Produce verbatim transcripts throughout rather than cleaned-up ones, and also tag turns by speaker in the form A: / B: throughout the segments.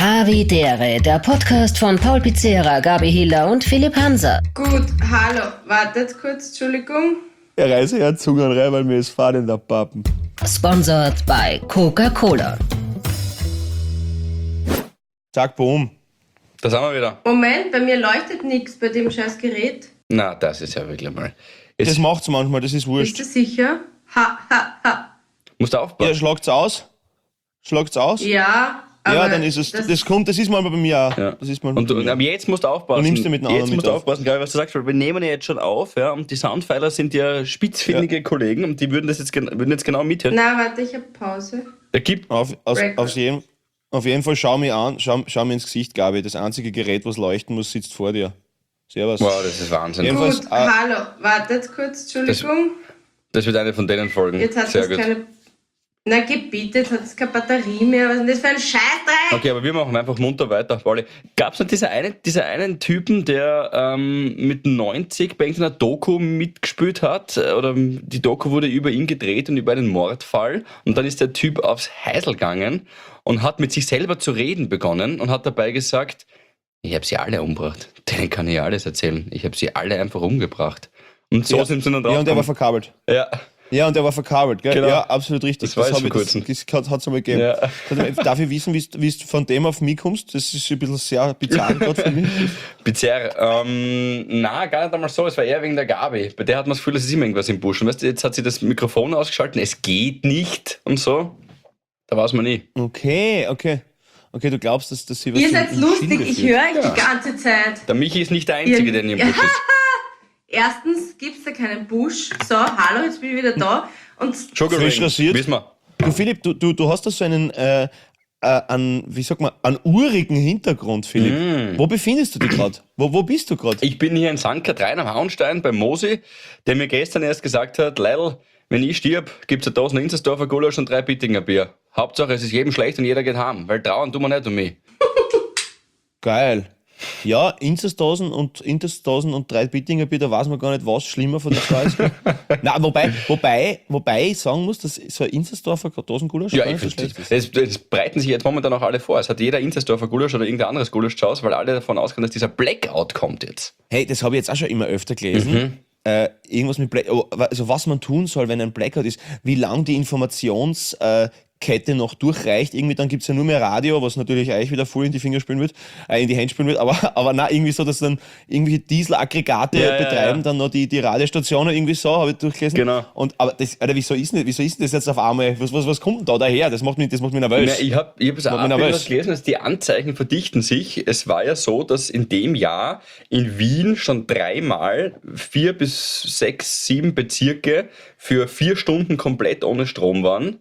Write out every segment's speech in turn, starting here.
A: Havidere, der Podcast von Paul Pizzera, Gabi Hiller und Philipp Hanser.
B: Gut, hallo, wartet kurz, Entschuldigung.
C: Er reiße ja Zungen rein, weil mir ist Faden in der Pappen.
A: Sponsored by Coca-Cola.
C: Zack, boom.
D: Da sind wir wieder.
B: Moment, bei mir leuchtet nichts bei dem scheiß Gerät.
D: Na, das ist ja wirklich mal. Jetzt
C: Das macht's manchmal, das ist
B: Bist
C: wurscht.
B: du sicher? Ha, ha, ha.
D: musst du
C: Ja,
D: aufpassen.
C: schlagt's aus. Schlagt's aus.
B: Ja, aber
C: Ja, dann ist es.
B: das,
C: Das, kommt, das ist manchmal bei mir auch.
D: Ja.
C: Das ist manchmal
D: Und,
C: bei
D: du, und
C: mir.
D: ab jetzt musst du aufpassen.
C: Du nimmst den mit dem
D: Jetzt
C: anderen
D: musst
C: mit
D: du
C: auf.
D: aufpassen, glaube ich, was du sagst, weil wir nehmen ja jetzt schon auf, ja, und die Soundpfeiler sind ja spitzfindige Kollegen und die würden das jetzt, gen- würden jetzt genau mithören.
B: Na, warte, ich hab Pause.
D: Da gibt
C: Auf, aus,
B: Record.
C: auf, jeden, auf jeden Fall schau mich an, schau, schau mir ins Gesicht, Gabi. Das einzige Gerät, was leuchten muss, sitzt vor dir. Servus.
D: Wow, das ist Wahnsinn.
C: Ja. Jedenfalls,
B: Gut,
C: äh,
B: hallo, wartet kurz, Entschuldigung.
D: Das wird eine von denen Folgen.
B: Jetzt hat
D: Sehr
B: es
D: gut.
B: keine... Na, geh bitte, jetzt hat es keine Batterie mehr. Was ist denn das für ein Scheißdreck?
D: Okay, aber wir machen einfach munter weiter, Pauli. Gab es noch diese eine, diese einen Typen, der ähm, mit neunzig bei irgendeiner Doku mitgespielt hat? äh, Oder die Doku wurde über ihn gedreht und über einen Mordfall. Und dann ist der Typ aufs Heisel gegangen und hat mit sich selber zu reden begonnen und hat dabei gesagt, ich habe sie alle umgebracht. Denen kann ich alles erzählen. Ich habe sie alle einfach umgebracht. Und so
C: Ja.
D: sind sie dann drauf
C: Ja, und der war
D: gekommen.
C: verkabelt.
D: Ja.
C: Ja, und der war verkabelt, gell?
D: Genau.
C: Ja, absolut richtig.
D: Das war jetzt
C: hab
D: vor
C: ich- das,
D: kurzem.
C: das hat es einmal gegeben.
D: Ja.
C: Darf ich wissen, wie du von dem auf mich kommst? Das ist ein bisschen sehr bizarr gerade für mich.
D: Bizarr. Ähm, na, gar nicht einmal so. Es war eher wegen der Gabi. Bei der hat man das Gefühl, es ist immer irgendwas im Busch. Und weißt du, jetzt hat sie das Mikrofon ausgeschaltet, es geht nicht und so. Da weiß man nie.
C: Okay, okay. Okay, du glaubst, dass, dass sie was
B: Ihr
C: im-
B: seid
C: im
B: lustig,
C: Schilde
B: ich
C: führt.
B: höre euch die ganze Zeit.
D: Der Michi ist nicht der Einzige,
B: Ja.
D: der in ihrem Busch ist.
B: Erstens gibt's da keinen Busch. So, hallo, jetzt bin ich wieder da. Und
D: Sugar
C: Frisch
D: Ring,
C: rasiert.
D: wissen wir.
C: Du Philipp, du, du, du hast da so einen, äh, äh, an, wie sag man, einen urigen Hintergrund, Philipp.
D: Mm.
C: Wo befindest du dich gerade? Wo, wo bist du gerade?
D: Ich bin hier in Sankt Katrin am Hauenstein bei Mosi, der mir gestern erst gesagt hat, Leil, wenn ich stirb, gibt's eine Dosen Inzersdorfer Gulasch und drei Bittinger Bier. Hauptsache, es ist jedem schlecht und jeder geht heim, weil trauen tun wir nicht um mich.
C: Geil. Ja, Inzersdosen und Inzersdosen und drei Bittinger Bier, da weiß man gar nicht, was schlimmer von den zwei ist. Nein, wobei, wobei, wobei ich sagen muss, dass so ein Inzersdorfer Dosengulasch
D: Ja,
C: gar
D: ich
C: nicht so
D: finde,
C: schlecht ist.
D: es, es breiten sich jetzt momentan auch alle vor. Es hat jeder Inzersdorfer Gulasch oder irgendein anderes Gulasch zu Hause, weil alle davon ausgehen, dass dieser Blackout kommt jetzt.
C: Hey, das habe ich jetzt auch schon immer öfter gelesen. Äh, irgendwas mit Black, oh, also was man tun soll, wenn ein Blackout ist, wie lang die Informationskette noch durchreicht. Irgendwie dann gibt's ja nur mehr Radio, was natürlich euch wieder voll in die Finger spielen wird, äh, in die Hände spielen wird, aber, aber na irgendwie so, dass dann irgendwelche Dieselaggregate
D: Ja, ja,
C: betreiben
D: ja.
C: dann noch die, die Radiostationen irgendwie so, habe ich durchgelesen.
D: Genau.
C: Und aber das, Alter, wieso ist denn, wieso ist denn das jetzt auf einmal? Was, was, was kommt denn da daher? Das macht mich, das macht mich nervös.
D: Na, ich habe ich hab es auch
C: Macht mich
D: ein bisschen
C: nervös.
D: was gelesen, dass die Anzeichen verdichten sich. Es war ja so, dass in dem Jahr in Wien schon dreimal vier bis sechs, sieben Bezirke für vier Stunden komplett ohne Strom waren.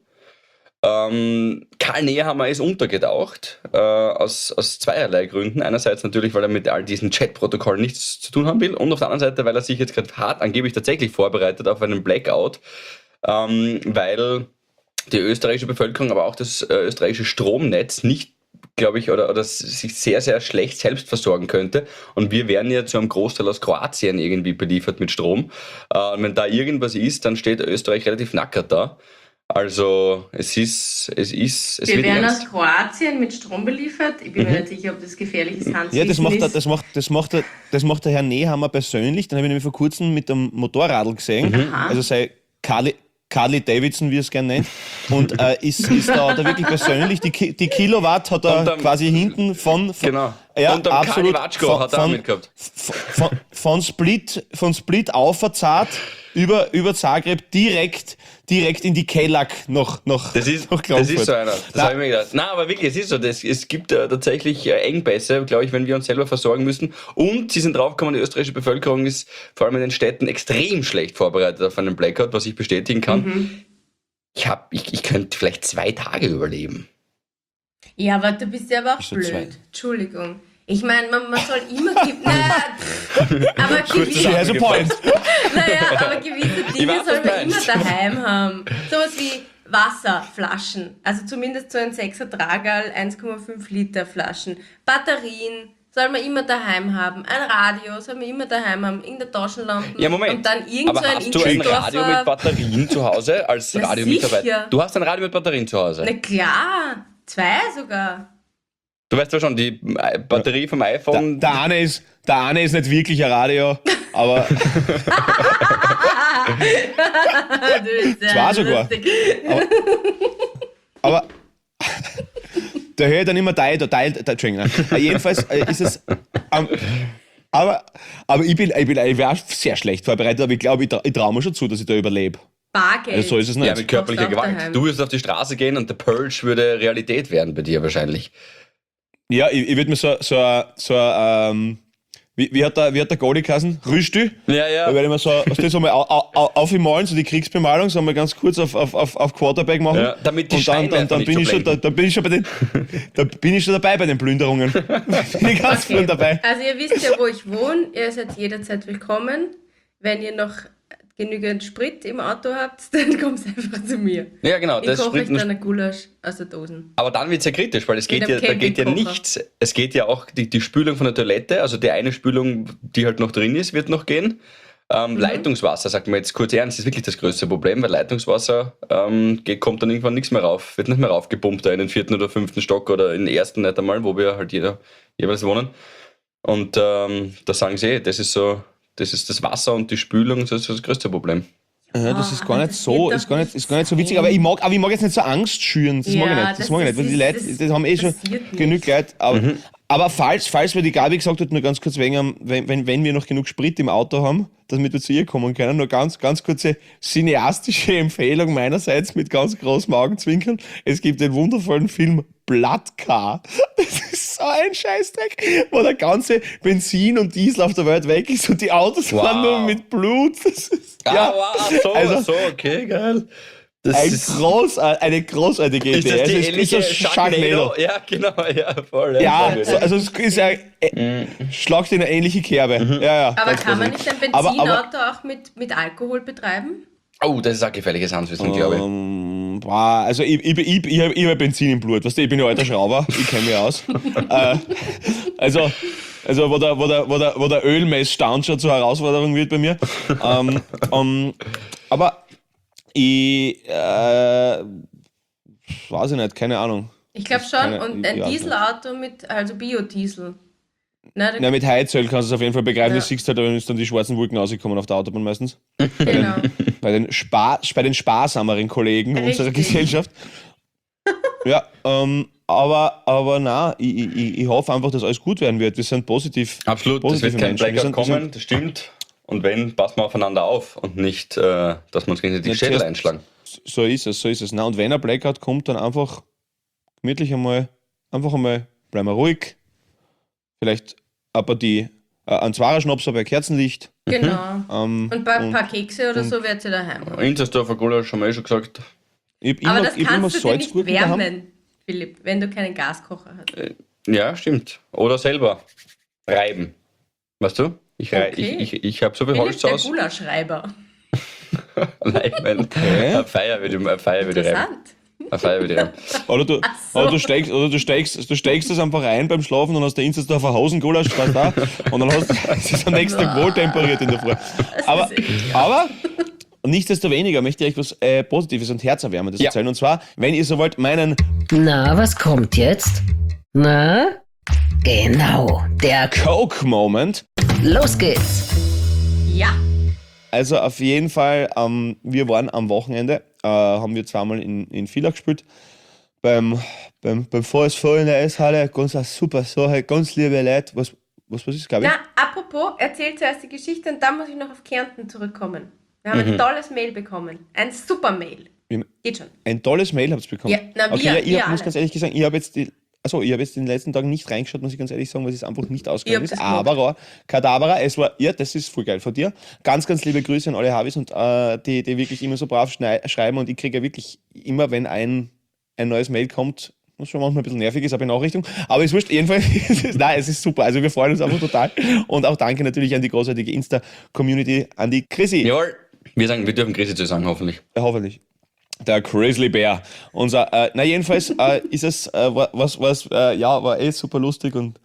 D: Ähm, Karl Nehammer ist untergetaucht, äh, aus, aus zweierlei Gründen. Einerseits natürlich, weil er mit all diesen Chatprotokollen nichts zu tun haben will und auf der anderen Seite, weil er sich jetzt gerade hart angeblich tatsächlich vorbereitet auf einen Blackout, ähm, weil die österreichische Bevölkerung, aber auch das äh, österreichische Stromnetz nicht, glaube ich, oder, oder sich sehr, sehr schlecht selbst versorgen könnte. Und wir werden ja zu einem Großteil aus Kroatien irgendwie beliefert mit Strom. Äh, und wenn da irgendwas ist, dann steht Österreich relativ nackert da. Also es ist, es ist, es
B: wir
D: wird
B: werden
D: ernst.
B: aus Kroatien mit Strom beliefert. Ich bin mir nicht sicher, ob das gefährliches Handwissen
C: Ja, das macht, der,
B: ist.
C: das, macht, das, macht der, das macht der Herr Nehammer persönlich. Den habe ich nämlich vor kurzem mit dem Motorradl gesehen.
B: Aha.
C: Also sei Carly, Carly Davidson, wie er es gerne nennt. Und äh, ist, ist da, da wirklich persönlich, die, Ki- die Kilowatt hat er
D: Unterm-
C: quasi hinten von... von
D: Genau.
C: Ja,
D: Und am
C: absolut.
D: Kali Watschko
C: Von-
D: hat er auch
C: von-
D: mitgehabt.
C: Von, von Split, von Split auferzahlt über, über Zagreb direkt, direkt in die Kelag noch, noch,
D: Das ist,
C: noch
D: das ist so einer. Das
C: Na,
D: habe ich mir gedacht. Nein, aber wirklich, es ist so. Das, es gibt äh, tatsächlich äh, Engpässe, glaube ich, wenn wir uns selber versorgen müssen. Und sie sind draufgekommen, die österreichische Bevölkerung ist vor allem in den Städten extrem schlecht vorbereitet auf einen Blackout, was ich bestätigen kann. Ich, hab, ich, ich könnte vielleicht zwei Tage überleben.
B: Ja, aber du bist ja aber auch
C: Bist du
B: blöd.
C: zwei?
B: Entschuldigung. Ich meine, man, man soll immer... ge- naja, pff, aber gewisse,
C: She has a point.
B: naja, aber gewisse Dinge
D: weiß, was
B: soll
D: du
B: man immer
D: meinst.
B: daheim haben. Sowas wie Wasserflaschen. Also zumindest so ein sechser Tragerl, eins Komma fünf Liter Flaschen. Batterien soll man immer daheim haben. Ein Radio soll man immer daheim haben. Irgendeine Taschenlampe.
D: Ja, Moment.
B: Und dann irgend
D: aber
B: so ein
D: hast du ein Radio mit
B: Ingersdorfer...
D: Batterien zu Hause als
B: Na,
D: Radiomitarbeiter?
B: sicher.
D: Du hast ein Radio mit Batterien zu Hause?
B: Na klar, zwei sogar.
D: Du weißt ja schon, die Batterie vom iPhone.
C: Der, der, eine ist, der eine ist nicht wirklich ein Radio, aber. Zwar sogar. Aber, aber da höre ich dann immer Teil, Teil, Entschuldigung. Jedenfalls äh, ist es. Ähm, aber, aber ich bin, ich bin ich bin auch sehr schlecht vorbereitet, aber ich glaube, ich, ich traue mir schon zu, dass ich da überlebe.
B: Bargeld.
C: Also so ist es nicht.
D: Ja, mit körperlicher
B: Brauchst du auch
D: Gewalt.
B: daheim.
D: Du wirst auf die Straße gehen und der Purge würde Realität werden bei dir wahrscheinlich.
C: Ja, ich, ich würde mir so, so, ein- so ein, ähm, wie, wie hat der, wie hat der Goalie geheißen? Rüstü?
D: Ja, ja.
C: Da werde ich mir so, was das so mal au, au, au, aufmalen, so die Kriegsbemalung, so mal ganz kurz auf, auf, auf, auf Quarterback machen.
D: Ja, damit die
C: und dann, dann, dann,
D: Scheinwerfer
C: bin
D: nicht
C: ich
D: so
C: schon, da,
D: blenden.
C: da bin ich schon bei den, da bin ich schon dabei bei den Plünderungen. bin ich ganz
B: Okay.
C: vorne dabei.
B: Also ihr wisst ja, wo ich wohne. Ihr seid jederzeit willkommen. Wenn ihr noch genügend Sprit im Auto habt, dann kommt einfach zu mir.
D: Ja, genau.
B: Ich
D: Das
B: koche euch
D: Spriten-
B: dann ein Gulasch aus der Dosen.
D: Aber dann wird es ja kritisch, weil es geht
B: Mit
D: ja,
B: einem
D: da geht ja
B: Campingkocher.
D: nichts. Es geht ja auch die, die Spülung von der Toilette, also die eine Spülung, die halt noch drin ist, wird noch gehen. Ähm,
B: Mhm.
D: Leitungswasser, sagt man jetzt kurz ernst, ist wirklich das größte Problem, weil Leitungswasser ähm, geht, kommt dann irgendwann nichts mehr rauf, wird nicht mehr raufgepumpt da in den vierten oder fünften Stock oder in den ersten nicht einmal, wo wir halt jeder jeweils wohnen. Und ähm, da sagen sie, eh, das ist so, das ist das Wasser und die Spülung, das ist das größte Problem.
C: Ja, das ist gar
B: aber
C: nicht
B: das
C: so,
B: wird
C: ist
B: doch
C: gar nicht,
B: nicht
C: ist gar nicht so witzig,
B: sein.
C: aber ich mag, aber ich mag jetzt nicht so Angst schüren, das mag ich
B: Ja,
C: nicht, das,
B: das
C: mag ich
B: ist-
C: nicht, weil die
B: das-
C: Leute,
B: das
C: das haben eh schon
B: passiert nicht.
C: genug Leute, aber,
D: Mhm.
C: aber falls, falls, wie die Gabi gesagt hat, nur ganz kurz wegen, am- wenn, wenn, wenn wir noch genug Sprit im Auto haben, damit wir zu ihr kommen können, nur ganz, ganz kurze cineastische Empfehlung meinerseits mit ganz großem Augenzwinkern. Es gibt den wundervollen Film Blood Car. Das ist so ein Scheißdreck, wo der ganze Benzin und Diesel auf der Welt weg ist und die Autos
D: Wow.
C: fahren nur mit Blut. Das ist, ja,
D: wow, so,
C: also-
D: so, okay, geil. Das
C: ein
D: ist,
C: groß, eine großartige
D: ist
C: Idee.
D: das die
C: Also es
D: ähnliche
C: ist so Sharknado.
D: Ja, genau, ja, voll.
C: Ja,
D: voll.
C: so, also es ist ja, äh, schlagt in eine ähnliche Kerbe. Ja, ja,
B: Aber
C: ganz
B: kann man
C: großartig.
B: nicht ein
C: Aber-
B: Benzinauto
C: aber-
B: auch mit, mit Alkohol betreiben?
D: Oh, das ist ein gefährliches Handwissen, glaube ich.
C: Ähm, boah, also ich, ich, ich, ich, habe ich hab Benzin im Blut, weißt du, ich bin ja alter Schrauber, ich kenne mich aus. äh, also, also wo der, wo der, wo der, wo der Ölmessstand schon zur Herausforderung wird bei mir. Ähm, ähm, aber ich, äh, weiß ich nicht, keine Ahnung.
B: Ich glaube
C: Das
B: schon.
C: kann ich-
B: Und ein
C: ja,
B: Dieselauto mit, also Biodiesel. Na, da,
C: Na, mit Heizöl kannst du es auf jeden Fall begreifen,
B: Ja.
C: das siehst du halt, wenn dann die schwarzen Wolken rauskommen auf der Autobahn meistens.
B: genau.
C: Bei den, Spar bei den sparsameren Kollegen unserer
B: Richtig.
C: Gesellschaft. Ja, ähm, aber, aber na, ich, ich, ich hoffe einfach, dass alles gut werden wird. Wir sind positiv.
D: Absolut, es
C: positive
D: wird kein
C: Menschen. Wir
D: Blackout
C: sind- wir
D: kommen,
C: sind-
D: das stimmt. Und wenn, passen wir aufeinander auf und nicht, äh, dass wir uns gegenseitig die
C: Ja,
D: Schädel
C: zuerst-
D: einschlagen.
C: So ist es, so ist es. Na, und wenn ein Blackout kommt, dann einfach gemütlich einmal, einfach einmal, bleiben wir ruhig. Vielleicht ein paar die, äh, ein Zwarer-Schnaps bei Kerzenlicht.
B: Genau.
C: Ähm,
B: Und bei ein paar Kekse oder so wird sie daheim haben.
D: Intersdorfer Gulasch, haben wir eh schon gesagt.
C: ich hab
B: Aber
C: immer,
B: das
C: ich hab immer
B: kannst du dir nicht
C: Salzgurken daheim.
B: wärmen, Philipp, wenn du keinen Gaskocher hast.
D: Ja, stimmt. Oder selber reiben. Weißt du? Ich, rei-
B: Okay.
D: ich, ich, ich habe so viel
B: Philipp,
D: Holz
B: der
D: aus.
B: Gulaschreiber.
D: Nein, mein,
C: Okay.
D: eine Feier würde ich- eine Feier würde ich reiben.
B: Interessant.
D: Eine Feier würde ich reiben.
C: Oder du,
B: so.
C: oder du steigst, oder du steigst, du steigst das einfach rein beim Schlafen und hast der Instersdorfer Hosengulasch, weißt du, da, und dann hast du, es ist am nächsten Tag wohltemperiert in der Früh. Aber,
B: ist ekelhaft.
C: aber, nichtsdestoweniger möchte ich euch was äh, Positives und Herzerwärmendes
D: Ja.
C: erzählen. Und zwar, wenn ihr so wollt, meinen
A: Na, was kommt jetzt? Na? Genau, der K
C: Coke-Moment.
A: Los geht's.
B: Ja.
C: Also auf jeden Fall, ähm, wir waren am Wochenende, äh, haben wir zweimal in, in Villach gespielt. Beim, beim, beim V S V in der Eishalle, ganz eine super Sache, ganz liebe Leute. Was, was, was ist, Gabi?
B: Na, apropos, erzähl zuerst die Geschichte und dann muss ich noch auf Kärnten zurückkommen. Wir haben
C: Mhm.
B: ein tolles Mail bekommen. Ein super Mail.
C: Wie-
B: Geht schon.
C: Ein tolles Mail habt ihr bekommen.
B: Ja, na, wir-
C: okay, ja, ich
B: wir
C: hab, muss
B: alle.
C: ganz ehrlich gesagt, ich habe jetzt die, also ich habe jetzt in den letzten Tagen nicht reingeschaut, muss ich ganz ehrlich sagen, weil es einfach nicht
B: Ich
C: ausgegangen
B: hab
C: ist.
B: das gemacht.
C: Aber Kadabra, es war, ja, das ist voll geil von dir. Ganz, ganz liebe Grüße an alle Havis und äh, die, die wirklich immer so brav schnei- schreiben und ich kriege ja wirklich immer, wenn ein, ein neues Mail kommt, was schon manchmal ein bisschen nervig ist, eine Benachrichtigung. Aber es ist wurscht, jedenfalls, nein, es ist super. Also wir freuen uns einfach total. Und auch danke natürlich an die großartige Insta-Community, an die Chrissy.
D: Jawohl. Wir sagen, wir dürfen Grüße zu sagen, hoffentlich.
C: Ja, hoffentlich. Der Grizzly Bear. Unser, äh, na jedenfalls äh, ist es, äh, wa- was, was, äh, ja, war eh super lustig und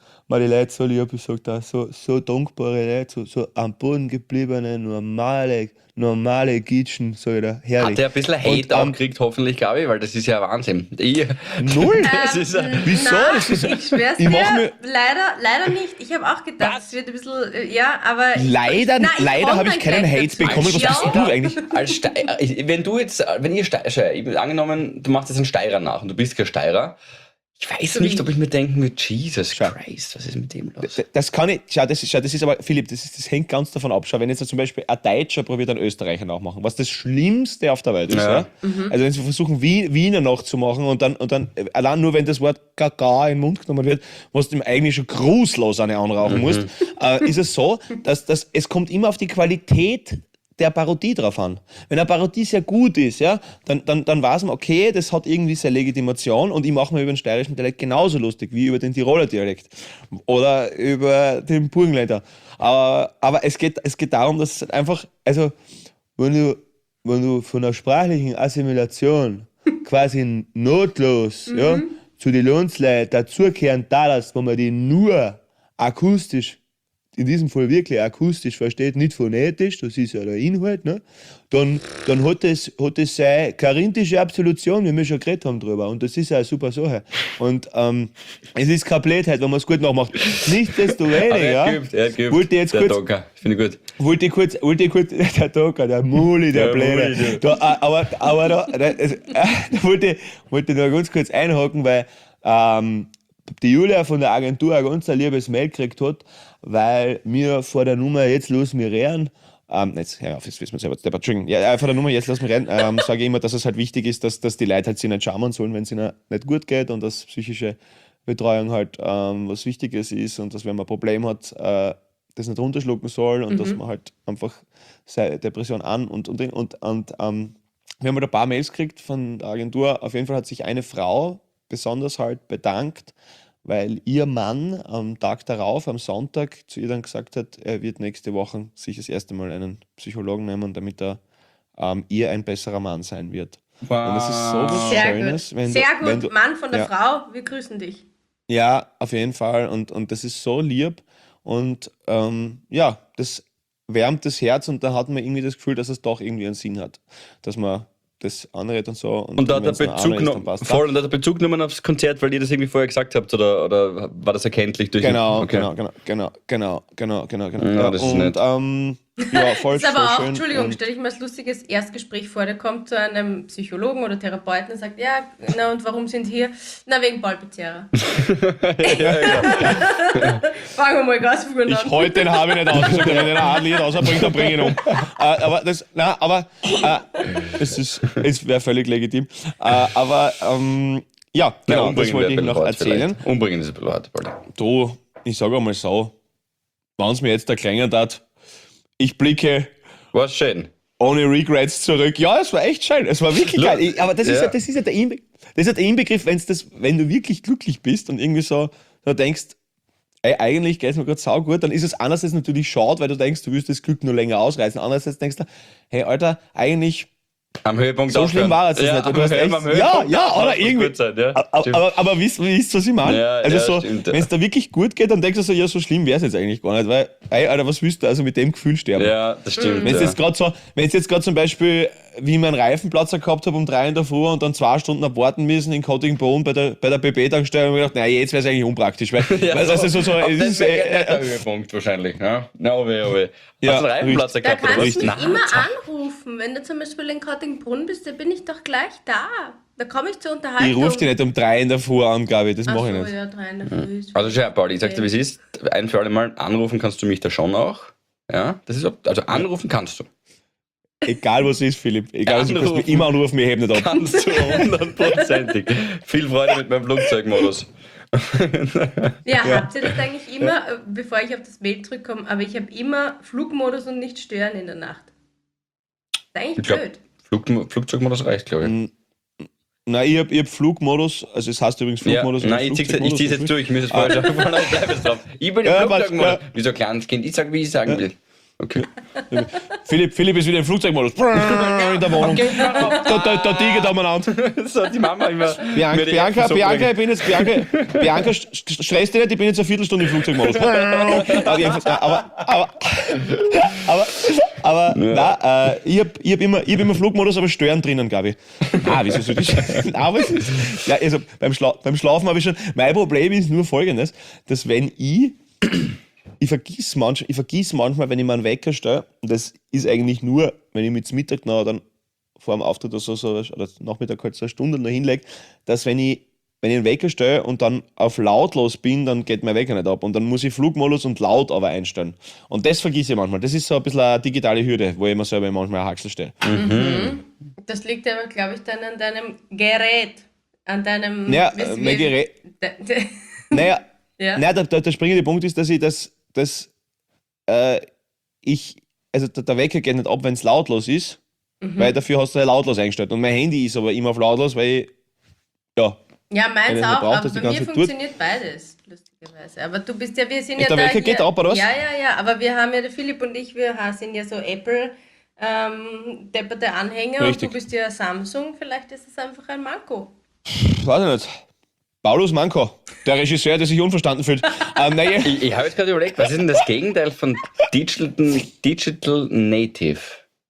C: mir die Leute so lieb, ich sag da, so, so dankbare Leute, so, so am Boden gebliebene, normale, normale Gitschen, so wieder herrlich.
D: Hat er ein bisschen Hate
C: Und,
D: auch
C: ähm,
D: gekriegt, hoffentlich, glaube ich, weil das ist ja Wahnsinn. Ich,
C: Null?
D: das ist ein,
C: Wieso?
B: Nein,
C: Das ist,
B: ich schwör's
C: ich
B: dir,
C: mach mir-
B: leider, leider nicht. Ich habe auch gedacht,
D: Was?
B: es wird ein bisschen, äh, ja, aber...
C: leider
B: Nein,
C: leider habe ich keinen
B: online
C: Hate
B: dazu.
C: bekommen. Was
B: Ja.
C: bist du eigentlich?
D: als Steirer, wenn du jetzt, wenn ihr Steirer, ich bin angenommen, du machst jetzt einen Steirer nach und du bist kein Steirer, ich weiß
B: So
D: nicht,
B: wie
D: ob ich mir denken würde, Jesus
C: Schau.
D: Christ, was ist mit dem los?
C: D- Das kann ich, schau, das ist, schau, das ist aber, Philipp, das, ist, das hängt ganz davon ab. Schau, wenn jetzt zum Beispiel ein Deutscher probiert, einen Österreicher nachmachen, was das Schlimmste auf der Welt ist.
D: Ja.
C: Ja? Also wenn sie versuchen, Wien, Wiener nachzumachen und dann, und dann, äh, allein nur wenn das Wort Gaga in den Mund genommen wird, was du ihm eigentlich schon grußlos eine anrauchen musst, äh, ist es so, dass, dass es kommt immer auf die Qualität der Parodie drauf an. Wenn eine Parodie sehr gut ist, ja, dann, dann, dann weiß man, okay, das hat irgendwie seine Legitimation und ich mache mir über den steirischen Dialekt genauso lustig wie über den Tiroler Dialekt oder über den Burgenländer. Aber, aber es, geht, es geht darum, dass es einfach, also wenn du, wenn du von einer sprachlichen Assimilation quasi notlos ja, zu den Landsleuten dazukehren da lässt, wo man die nur akustisch, in diesem Fall wirklich akustisch versteht, nicht phonetisch, das ist ja der Inhalt, ne? dann, dann hat das, hat das seine karinthische Absolution, wie wir schon geredet haben drüber. Und das ist ja eine super Sache. Und ähm, es ist keine Blödheit, wenn man es gut nachmacht.
D: Aber
C: Nichtsdestoweniger,
D: er hat
C: ja,
D: geübt, er hat geübt,
C: wollte ich jetzt
D: der
C: kurz,
D: Docker, finde ich gut.
C: wollte ich kurz, wollte ich kurz, der Docker, der Muli, der
D: Der
C: Blöde.
D: Muli,
C: Da, äh, aber, aber da, da, also, äh, da wollte, ich- wollte ich noch ganz kurz einhaken, weil ähm, die Julia von der Agentur ein ganz ein liebes Mail gekriegt hat, weil mir vor der Nummer jetzt los mir rehren, ähm, jetzt, ja, das wissen wir selber, der Entschuldigung, ja, äh, vor der Nummer jetzt lass mich rein, ähm, sage ich immer, dass es halt wichtig ist, dass, dass die Leute halt sich nicht schauen sollen, wenn es ihnen nicht gut geht und dass psychische Betreuung halt ähm, was Wichtiges ist und dass, wenn man ein Problem hat, äh, das nicht runterschlucken soll und dass man halt einfach seine Depression an und und und, und, und ähm, wir haben halt ein paar Mails gekriegt von der Agentur. Auf jeden Fall hat sich eine Frau besonders halt bedankt, weil ihr Mann am Tag darauf, am Sonntag, zu ihr dann gesagt hat, er wird nächste Woche sich das erste Mal einen Psychologen nehmen, damit er ähm, ihr ein besserer Mann sein wird. Und das ist so was
B: Sehr
C: Schönes.
B: gut.
C: Wenn
B: Sehr
C: du,
B: gut,
C: wenn du,
B: Mann von der
C: ja.
B: Frau, wir grüßen dich.
C: Ja, auf jeden Fall. Und, und das ist so lieb. Und ähm, ja, das wärmt das Herz und da hat man irgendwie das Gefühl, dass es doch irgendwie einen Sinn hat. Dass man das anredet und so.
D: Und da hat er
C: wenn's nur
D: Bezug,
C: einer ist, dann
D: genommen-
C: passt's
D: voll,
C: auch.
D: und da hat er Bezug genommen aufs Konzert, weil ihr das irgendwie vorher gesagt habt, oder, oder war das erkenntlich durch
C: Genau,
D: Okay.
C: genau, genau, genau, genau, genau, genau, genau.
D: Ja, das ist
C: und
D: nett.
C: ähm, ja, voll,
B: Das ist aber
C: voll
B: auch,
C: schön.
B: Entschuldigung,
C: Und-
B: stelle ich mir als lustiges Erstgespräch vor, der kommt zu einem Psychologen oder Therapeuten und sagt, ja, na und warum sind Sie hier? Na, wegen Paul Pizzerra. Fangen wir mal ganz früh
C: Ich
B: an.
C: heute den habe ich nicht ausgesucht, wenn er ein Lied rausbringt, dann bringe ich ihn um. Äh, aber das, nein, aber äh, es ist, es wäre völlig legitim. Äh, aber ähm, ja, genau, das
D: umbringen
C: wollte
D: wäre
C: ich
D: ein
C: noch
D: bisschen hart
C: erzählen.
D: vielleicht. Umbringen ist ein bisschen hart, Pauli.
C: Du, ich sage einmal so, wenn es mir jetzt erklingen hat, ich blicke
D: War schön.
C: ohne Regrets zurück. Ja, es war echt schön. Es war wirklich
D: Look,
C: geil. Ich, aber das ist
D: ja.
C: ja, das ist ja der Inbe das ist ja der Inbegriff, wenn's das, wenn du wirklich glücklich bist und irgendwie so, so denkst, ey, eigentlich geht es mir gerade saugut, dann ist es einerseits natürlich schade, weil du denkst, du willst das Glück nur länger ausreißen. Andererseits denkst du, hey, Alter, eigentlich
D: Am Höhepunkt
C: so schlimm
D: aufhören.
C: war es jetzt
D: ja,
C: nicht.
D: am
C: Du hast
D: Höhe-
C: echt,
D: am
C: ja,
D: Höhepunkt
C: ja,
D: aufhören,
C: oder
D: muss
C: irgendwie.
D: gut sein, ja.
C: Aber,
D: Stimmt.
C: aber, aber wisst wisst, was ich meine?
D: Ja,
C: also
D: ja,
C: so,
D: stimmt.
C: wenn es da wirklich gut geht, dann denkst du so, ja, so schlimm wäre es jetzt eigentlich gar nicht. Weil, ey, Alter, was willst du also mit dem Gefühl sterben?
D: Ja, das stimmt.
C: Wenn es
D: ja.
C: jetzt gerade so, wenn es jetzt gerade zum Beispiel, wie ich meinen Reifenplatzer gehabt habe um drei in der Früh und dann zwei Stunden abwarten müssen in Cottingbourne bei der, bei der B B-Tankstelle, habe ich mir gedacht, nein, jetzt wäre es eigentlich unpraktisch. Weil,
D: Ja,
C: weil also so, so,
D: Ab
C: es
D: dem
C: ist,
D: wäre
C: äh,
D: der
C: äh,
D: Höhepunkt wahrscheinlich. Ja, na, oh weh, oh weh.
C: Ja,
D: Hast du einen Reifenplatz
B: Da
D: gehabt? oder
B: kannst
D: was?
B: du mich
D: Na,
B: immer anrufen. Wenn du zum Beispiel in Cottingbrunn bist, dann bin ich doch gleich da. Da komme ich zur Unterhaltung.
C: ich rufe dich nicht um drei in der Früh an, glaube ich. Das
B: Ach
C: mache ich
B: so,
C: nicht.
B: ja, drei in der Früh. ist
D: Also schau, Pauli, ich sag dir,
B: okay.
D: wie es ist. Ein für alle Mal anrufen kannst du mich da schon auch. Ja, das ist, ob- also anrufen kannst du.
C: Egal was ist, Philipp. Egal was ist, du kannst mich
D: Anrufen.
C: immer anrufen, ich hebe nicht ab.
D: Kannst du hundertprozentig. Viel Freude mit meinem Flugzeugmodus.
B: Ja, habt ihr das eigentlich immer, äh, bevor ich auf das Mail zurückkomme, aber ich habe immer Flugmodus und nicht stören in der Nacht. Das ist eigentlich
D: Ich glaub-
B: blöd.
D: Flug, Flugzeugmodus reicht, glaube ich.
C: Mm, Nein, ich habe ich hab Flugmodus, also es heißt übrigens
D: Ja,
C: Flugmodus. und
D: nein, ich
C: nicht
D: zieh's jetzt, ich zieh's jetzt
C: Flugzeugmodus.
D: durch. Mir ist es vorher schon gefallen, aber ich bleib jetzt drauf. Ich bin im
C: Ja,
D: Flugzeugmodus.
C: was- ja.
D: Wie so ein kleines Kind. Ich sag, wie ich sagen will. Okay.
C: Philipp, Philipp ist wieder im Flugzeugmodus. In der Wohnung. Da, da, da tigert umeinander.
D: So hat die Mama immer.
C: Bianca,
D: mir die
C: Bianca,
D: Äpfel so
C: Bianca,
D: bringen.
C: ich bin jetzt, Bianca, Bianca, st- st- stress dich nicht, ich bin jetzt eine Viertelstunde im Flugzeugmodus. aber, jedenfalls, ja, aber, aber, aber, aber, nein, äh, ich hab, ich hab immer, ich hab immer Flugmodus, aber Stören drinnen, glaube ich. Ah, wieso soll das? Aber es ist, ja, also beim, Schla beim Schlafen habe ich schon, mein Problem ist nur folgendes, dass wenn ich, ich vergiss, manch, ich vergiss manchmal, wenn ich mir einen Wecker stelle, und das ist eigentlich nur, wenn ich mit Mittag noch dann vor dem Auftritt oder so, so oder Nachmittag halt so eine Stunde noch hinlege, dass wenn ich, wenn ich einen Wecker stelle und dann auf lautlos bin, dann geht mein Wecker nicht ab. Und dann muss ich Flugmodus und laut aber einstellen. Und das vergesse ich manchmal. Das ist so ein bisschen eine digitale Hürde, wo ich mir selber manchmal ein Haxel stelle.
B: Mhm. Das liegt aber, glaube ich, dann an deinem Gerät. An deinem.
C: Ja,
B: wie-
C: mein
B: wie-
C: Gerät.
B: De- de-
C: Naja,
B: Ja.
C: naja der, der, der springende Punkt ist, dass ich das, dass, äh, ich, also der, der Wecker geht nicht ab, wenn es lautlos ist, weil dafür hast du ja lautlos eingestellt. Und mein Handy ist aber immer auf lautlos, weil ich, ja,
B: Ja,
C: Wenn
B: meins
C: es
B: auch,
C: nicht braucht,
B: aber
C: dass die
B: bei mir
C: ganze Zeit
B: funktioniert beides, lustigerweise. Aber du bist ja, wir sind ja
C: Der
B: da
C: Wecker
B: hier,
C: geht ab, oder was?
B: Ja, ja, ja, aber wir haben ja, der Philipp und ich, wir ha- sind ja so Apple ähm, depperte Anhänger
C: Richtig.
B: und du bist ja Samsung, vielleicht ist es einfach ein Manko.
C: weiß ich nicht. Paulus Manko, der Regisseur, der sich unverstanden fühlt. ähm, naja,
D: Ich, ich habe jetzt gerade überlegt, was ist denn das Gegenteil von Digital, Digital Native?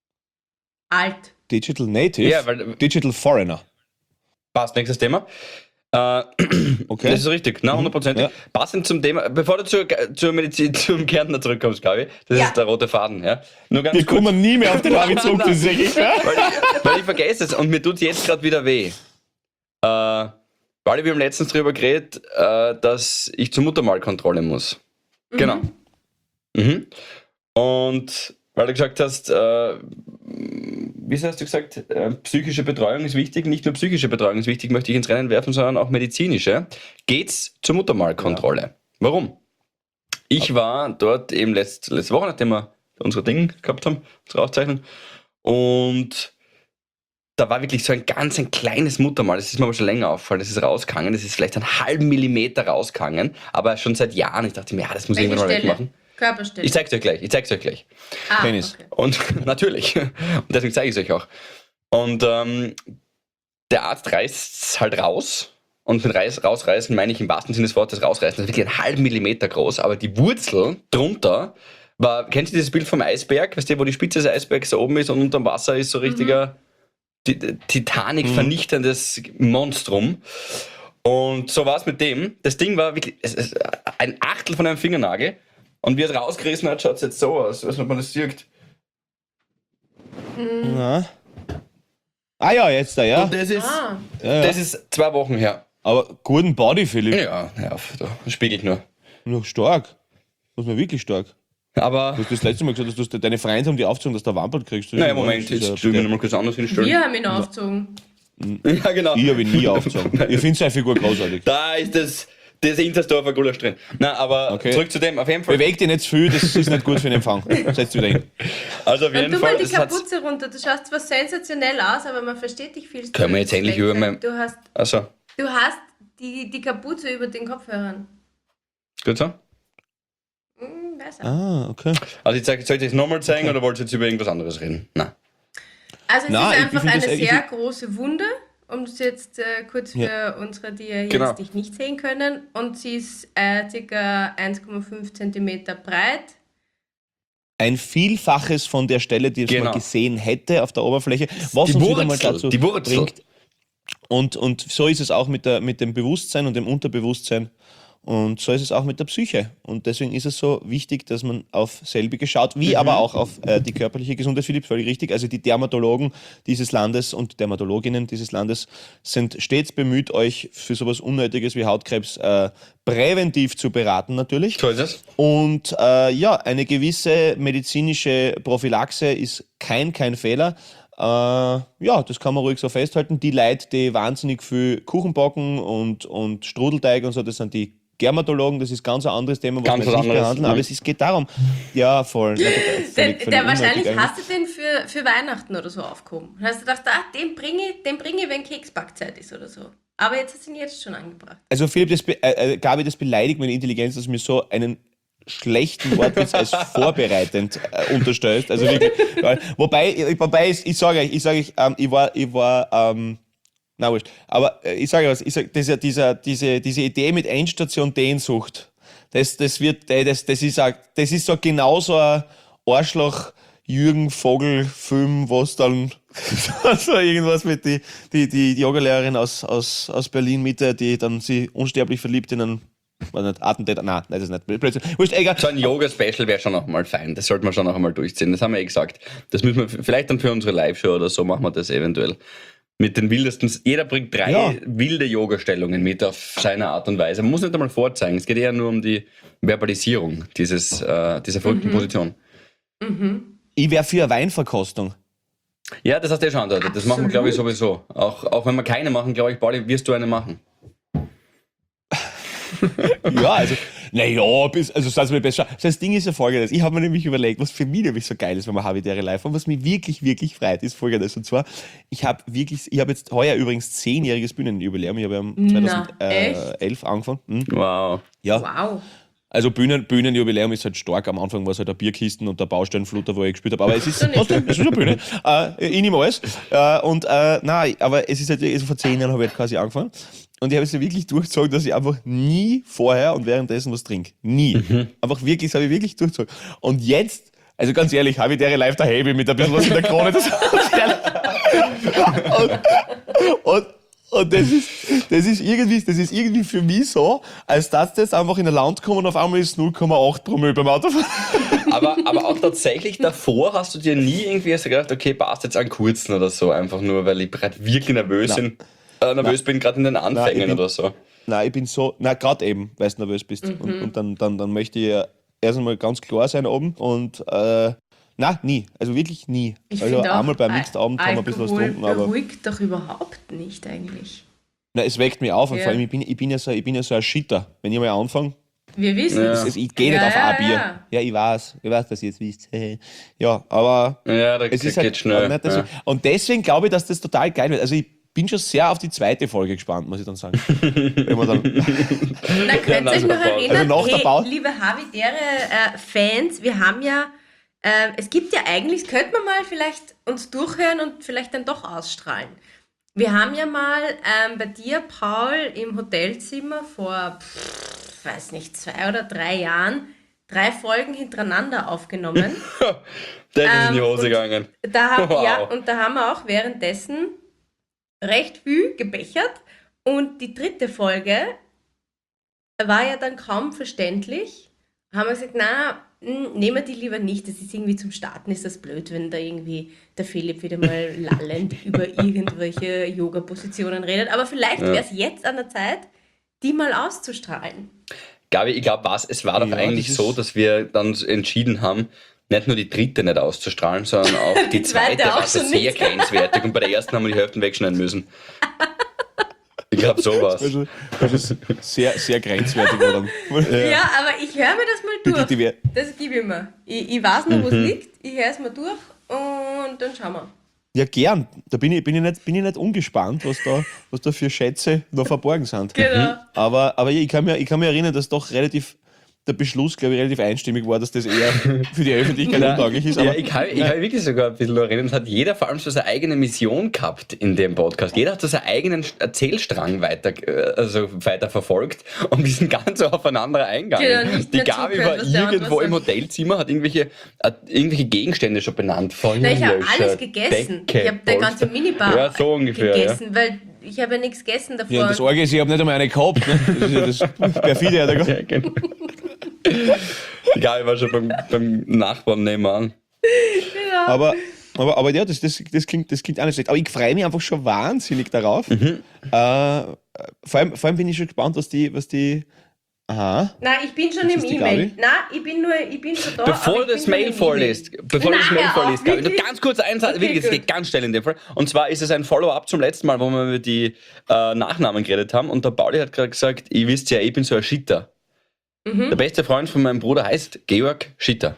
B: Alt.
C: Digital Native,
D: Ja, weil-
C: Digital Foreigner.
D: Passt, nächstes Thema. Äh,
C: Okay.
D: Das ist richtig, na, hundertprozentig.
C: Ja.
D: Passend zum Thema, bevor du zur, zur Medizin, zum Kärntner zurückkommst, glaube ich, das
B: Ja.
D: ist der rote Faden. Ja? Nur ganz
C: Wir
D: kurz,
C: kommen nie mehr auf den David zurück, das ist wirklich, ja?
D: weil, ich, weil ich vergesse es und mir tut es jetzt gerade wieder weh. Äh, weil wir haben letztens darüber geredet, äh, dass ich zur Muttermalkontrolle muss. Genau. Mhm. Und weil du gesagt hast, äh, wie hast du gesagt, äh, psychische Betreuung ist wichtig, nicht nur psychische Betreuung ist wichtig, möchte ich ins Rennen werfen, sondern auch medizinische. Geht's zur Muttermalkontrolle? Warum? Ich war dort eben letzt, letzte Woche, nachdem wir unsere Dinge gehabt haben, unsere Aufzeichnung, und da war wirklich so ein ganz ein kleines Muttermal, das ist mir aber schon länger aufgefallen, das ist rausgegangen, das ist vielleicht einen halben Millimeter rausgegangen, aber schon seit Jahren. Ich dachte mir, ja, das muss ich
B: Welche
D: irgendwann mal
B: Stelle?
D: wegmachen.
B: Körperstelle.
D: Ich zeig's euch gleich, ich zeig's euch gleich.
B: ah,
C: Penis.
B: okay.
D: Und natürlich, und deswegen zeige ich es euch auch. Und ähm, der Arzt reißt es halt raus. Und mit Reiß, rausreißen meine ich im wahrsten Sinne des Wortes rausreißen. Das ist wirklich einen halben Millimeter groß, aber die Wurzel drunter war, kennst du dieses Bild vom Eisberg? Weißt du, wo die Spitze des Eisbergs so oben ist und unterm Wasser ist so richtiger Ti- Titanic vernichtendes Monstrum. Und so war es mit dem. Das Ding war wirklich es, es, ein Achtel von einem Fingernagel. Und wie er es rausgerissen hat, schaut es jetzt so aus, als ob man das sieht.
C: Na. Ah ja, jetzt da, ja.
D: Und das ist,
B: Ah,
C: ja, ja.
D: das ist zwei Wochen her.
C: Aber guten Body, Philipp.
D: Ja, ja, da spiegelt nur.
C: Noch stark. Das war wirklich stark.
D: Aber,
C: Du hast das letzte Mal gesagt, dass du deine Freunde haben die aufgezogen, dass du Wampel kriegst.
D: naja, Moment,
C: Das ist
D: jetzt
C: ja-
D: tun wir nochmal kurz anders hinstellen.
B: wir haben ihn aufgezogen.
D: Ja, genau.
C: Ich habe ihn nie aufgezogen. Ich finde seine Figur großartig.
D: Da ist das, das Intersdorfer Gulasch drin. Nein, aber
C: Okay.
D: zurück zu dem, auf jeden Fall.
C: Beweg dich nicht zu viel, das ist nicht gut für den Empfang. Setz dich wieder hin.
D: Also auf
B: Dann
D: jeden
B: tu
D: Fall.
B: mal die
D: es hat's-
B: Kapuze runter. Du schaust zwar sensationell aus, aber man versteht dich viel zu
D: Können wir jetzt endlich
B: schlechter.
D: über mein-
B: Du hast,
D: Also,
B: du hast die, die Kapuze über den Kopfhörern.
D: gut so.
B: Hm, weiß auch.
C: Ah, okay.
D: Also ich zeig, soll ich das nochmal zeigen oder wollt ihr jetzt über irgendwas anderes reden? Nein.
B: Also es
C: Nein, ich-
B: ist
C: ich
B: einfach
C: find
B: eine
C: das eigentlich-
B: sehr große Wunde, um es jetzt äh, kurz für
C: Ja.
B: unsere, die jetzt
D: Genau.
B: dich nicht sehen können. Und sie ist äh, ca. eins Komma fünf Zentimeter breit.
C: Ein Vielfaches von der Stelle, die ich
D: Genau.
C: mal gesehen hätte auf der Oberfläche, was
D: Die
C: uns wieder mal
D: Wurzel,
C: dazu
D: die Wurzel.
C: bringt. Und, und so ist es auch mit, der, mit dem Bewusstsein und dem Unterbewusstsein. Und so ist es auch mit der Psyche. Und deswegen ist es so wichtig, dass man auf selbige schaut, wie aber auch auf äh, die körperliche Gesundheit. Philipp, völlig richtig. Also die Dermatologen dieses Landes und Dermatologinnen dieses Landes sind stets bemüht, euch für sowas Unnötiges wie Hautkrebs äh, präventiv zu beraten natürlich.
D: So ist es.
C: Und äh, ja, eine gewisse medizinische Prophylaxe ist kein, kein Fehler. Äh, ja, das kann man ruhig so festhalten. Die Leute, die wahnsinnig viel Kuchen backen und, und Strudelteig und so, das sind die Dermatologen, das ist ganz ein anderes Thema, was
D: Ganz
C: wir
D: was
C: jetzt nicht
D: anderes,
C: behandeln.
D: ja.
C: Aber es ist, geht darum, ja, voll. Ja, total,
B: Den,
C: völlig, völlig
B: der wahrscheinlich
C: unnötig
B: hast du den für, für Weihnachten oder so aufgehoben. Und hast du gedacht, ah, den bringe ich, den bringe ich, wenn Keksbackzeit ist oder so. Aber jetzt hast du ihn jetzt schon angebracht.
C: Also Philipp, das, be- äh, äh, Gabi, das beleidigt meine Intelligenz, dass du mir so einen schlechten Wortwitz als vorbereitend äh, unterstellst. Also wirklich, äh, wobei, wobei ich, ich sage euch, ich sage euch, ähm, ich war, ich war, ähm, na wurscht, aber äh, ich sage was, ich sage, dieser, dieser, diese, diese Idee mit Endstation Dehnsucht, das, das wird, äh, das, das ist, auch, das ist so genauso ein Arschloch Jürgen Vogel Film, was dann so irgendwas mit die, die, die Yogalehrerin aus, aus, aus Berlin Mitte, die dann sie unsterblich verliebt in einen war nicht, Attentäter, nein, nein, das ist nicht blödsinn. Wurscht, egal.
D: So ein Yoga-Special wäre schon noch mal fein. Das sollte man schon noch einmal durchziehen. Das haben wir eh gesagt. Das müssen wir vielleicht dann für unsere Live-Show oder so machen wir das eventuell. Mit den wildesten, jeder bringt drei
C: Ja.
D: wilde Yoga-Stellungen mit auf seine Art und Weise. Man muss nicht einmal vorzeigen. Es geht eher nur um die Verbalisierung dieses, äh, dieser verrückten
B: Mhm.
D: Position.
B: Mhm.
C: Ich wäre für eine Weinverkostung.
D: Ja, das hast du ja schon andeutet. Das machen wir, glaube ich, sowieso. Auch, auch wenn wir keine machen, glaube ich, Pauli, wirst du eine machen.
C: Ja, also, naja, bis, also sag's mir besser. Das Ding ist ja folgendes. Ich habe mir nämlich überlegt, was für mich nämlich so geil ist, wenn wir Habitäre live haben, was mich wirklich, wirklich freut, ist folgendes. Und zwar, ich habe wirklich, ich habe jetzt heuer übrigens zehnjähriges Bühnenjubiläum. Ich habe ja
B: Na,
C: zweitausendelf angefangen. Hm.
D: Wow.
C: Ja,
B: Wow.
C: also Bühnen, Bühnenjubiläum ist halt stark. Am Anfang war es halt der Bierkisten und der Baustellenfluter, wo ich gespielt habe. Aber es ist
B: Dann ist
C: trotzdem, es ist eine Bühne. Äh, ich nehme alles. Äh, und äh, nein, aber es ist halt, also vor zehn Jahren habe ich halt quasi angefangen. Und ich habe es ja wirklich durchgezogen, dass ich einfach nie vorher und währenddessen was trinke. Nie.
D: Mhm.
C: Einfach wirklich, das habe ich wirklich durchgezogen. Und jetzt, also ganz ehrlich, habe ich der live der Heavy mit ein bisschen was in der Krone. Das und, und, und das ist, das ist irgendwie, das ist irgendwie für mich so, als dass das einfach in ein Land kommen und auf einmal ist null Komma acht Promille beim Autofahren.
D: Aber, aber auch tatsächlich davor hast du dir nie irgendwie erst gedacht, okay, passt jetzt einen kurzen oder so, einfach nur, weil ich gerade wirklich nervös,
C: Nein.
D: in, äh, nervös bin, gerade in den
C: Nein,
D: Anfängen
C: ich bin-
D: oder so.
C: Nein, ich bin so, na gerade eben, weil du nervös bist. Und, und dann, dann, dann möchte ich ja erst einmal ganz klar sein oben und äh, na nie, also wirklich nie.
B: Ich
C: Also
B: finde auch,
C: einmal beim
B: Al-
C: Mixed-Abend haben wir ein bisschen was
B: Alkohol
C: getrunken, aber
B: beruhigt doch überhaupt nicht eigentlich.
C: na, es weckt mich auf und
B: Ja.
C: vor allem, ich bin, ich bin ja so, ich bin ja so ein Shitter. Wenn ich mal anfange,
B: Wir wissen
D: Ja.
B: es.
C: es- ich gehe nicht
B: Ja,
C: auf
B: ja,
C: ein Bier.
B: ja.
C: Ja, ich weiß, ich weiß, dass ihr es wisst. Ja, aber
D: Ja, da
C: es
D: geht
C: ist halt
D: schnell.
C: nicht das,
D: Ja.
C: und deswegen glaube ich, dass das total geil wird. Also ich bin schon sehr auf die zweite Folge gespannt, muss ich dann sagen. Wenn wir dann,
B: Na, könnt ihr
D: nach
B: euch
D: der
B: noch
D: Pause.
B: erinnern,
C: Also nach der
B: hey,
C: Pause-
B: liebe Habitäre-Fans, wir haben ja, äh, es gibt ja eigentlich, das könnte man mal vielleicht uns durchhören und vielleicht dann doch ausstrahlen. Wir haben ja mal ähm, bei dir, Paul, im Hotelzimmer vor, pff, weiß nicht, zwei oder drei Jahren drei Folgen hintereinander aufgenommen.
D: Das ist in die
B: Ähm,
D: Hose
B: und-
D: gegangen.
B: Da haben,
D: Wow.
B: Ja, und da haben wir auch währenddessen recht viel gebechert. Und die dritte Folge war ja dann kaum verständlich. Haben wir gesagt, na, mh, nehmen wir die lieber nicht. Das ist irgendwie zum Starten ist das blöd, wenn da irgendwie der Philipp wieder mal lallend über irgendwelche Yoga-Positionen redet. Aber vielleicht
D: Ja.
B: wäre es jetzt an der Zeit, die mal auszustrahlen.
D: Gabi, ich glaube, was, es war doch
C: Ja,
D: eigentlich
C: das ist-
D: so, dass wir dann entschieden haben, nicht nur die dritte nicht auszustrahlen, sondern auch die,
B: Die zweite
D: zweite
B: auch
D: war so
B: schon
D: sehr
B: nicht.
D: grenzwertig und bei der ersten haben wir die Hälfte wegschneiden müssen. Ich glaube sowas.
C: also, das ist sehr, sehr grenzwertig. War dann.
B: Ja, aber ich höre mir das mal
C: Wirklich,
B: durch.
C: die wär-
B: Das gebe ich mir. Ich, ich weiß noch, wo es liegt. Ich höre es mir durch und dann schauen wir.
C: Ja, gern. Da bin ich, bin ich, nicht, bin ich nicht ungespannt, was da, was da für Schätze noch verborgen sind.
B: Genau.
C: Aber, aber ich, kann mir, ich kann mich erinnern, dass doch relativ der Beschluss, glaube ich, relativ einstimmig war, dass das eher für die Öffentlichkeit untauglich ist.
D: Ja,
C: Aber
D: ich kann, ich kann mich wirklich sogar ein bisschen erinnern, es hat jeder vor allem so seine eigene Mission gehabt in dem Podcast. Jeder hat so seinen eigenen Erzählstrang weiter, äh, also weiter verfolgt und wir sind ganz so aufeinander eingegangen.
B: Genau, nicht
D: Die
B: mehr
D: Gabi
B: zugehört,
D: war
B: was der andere
D: irgendwo im
B: sagt.
D: Hotelzimmer, hat irgendwelche, hat irgendwelche Gegenstände schon benannt.
B: Na, ich habe
D: Feuerlöscher,
B: alles gegessen.
D: Decke,
B: ich habe der
D: Polster.
B: ganze Minibar
D: Ja, so ungefähr,
B: gegessen, weil ich habe ja nichts gegessen davor.
C: ja, und das Orgel ist, ich habe nicht einmal eine gehabt. Ne? Das ist ja das perfide. Ja, da-
D: Ja, genau. Die Gabi war schon beim, beim Nachbarn nebenan.
C: aber, aber, aber ja, das, das, das, klingt, das klingt auch nicht schlecht. Aber ich freue mich einfach schon wahnsinnig darauf.
D: Mhm.
C: Äh, vor, allem, vor allem bin ich schon gespannt, was die. Was die aha.
B: Nein, ich bin schon
C: Das
B: im
C: ist die
B: E-Mail.
C: Gabi?
B: Nein, ich bin nur, ich bin schon da.
D: Bevor
B: aber
D: du
B: ich
D: das
B: bin schon
D: Mail
B: im
D: vorliest, bevor du das
B: Nein,
D: Mail
B: hör auf,
D: vorliest, Gabi, nur
B: wirklich?
D: ganz kurz eins,
B: Okay,
D: wirklich, das
B: gut.
D: geht ganz schnell in dem Fall. Und zwar ist es ein Follow-up zum letzten Mal, wo wir über die äh, Nachnamen geredet haben. Und der Pauli hat gerade gesagt, ihr wisst ja, ich bin so ein Schitter.
B: Mhm.
D: Der beste Freund von meinem Bruder heißt Georg Schitter.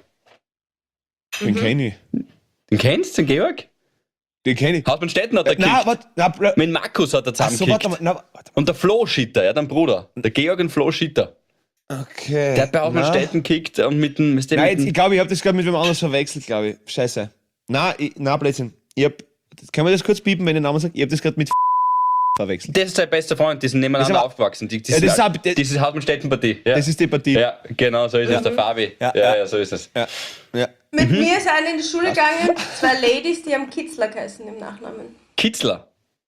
C: Den kenne ich.
D: Den kennst du, den Georg?
C: Den kenne ich.
D: Hausmann Stetten hat er
C: Nein,
D: gekickt.
C: warte. Na, bl-
D: Mit dem Markus hat er
C: Ach so,
D: zusammengekickt.
C: warte mal. Na, warte mal.
D: Und der Flo Schitter, ja, dein Bruder. Der Georg und Flo Schitter.
C: Okay.
D: Der hat bei Auslandstädten gekickt und mit dem. Mit dem
C: Nein, jetzt, ich glaube, ich habe das gerade mit wem anders verwechselt, glaube ich. Scheiße. Nein, ich, nein, Blödsinn. Ich hab, kann man das kurz piepen, wenn ich den Namen sage? Ich habe das gerade mit verwechselt.
D: das ist sein bester Freund, die sind nebeneinander
C: aber-
D: aufgewachsen. Die, die
C: Ja,
D: sind
C: das ist
D: halt-
C: auch- das-
D: das ist Hartmannstätten-Partie. Ja.
C: Das ist die Partie.
D: ja, genau, so ist es, der Fabi.
C: Ja,
D: Ja,
C: ja.
D: ja, so ist es.
C: Ja. ja.
B: Mit mir ist einer in die Schule gegangen, zwei Ladies, die haben Kitzler geheißen im Nachnamen.
D: Kitzler.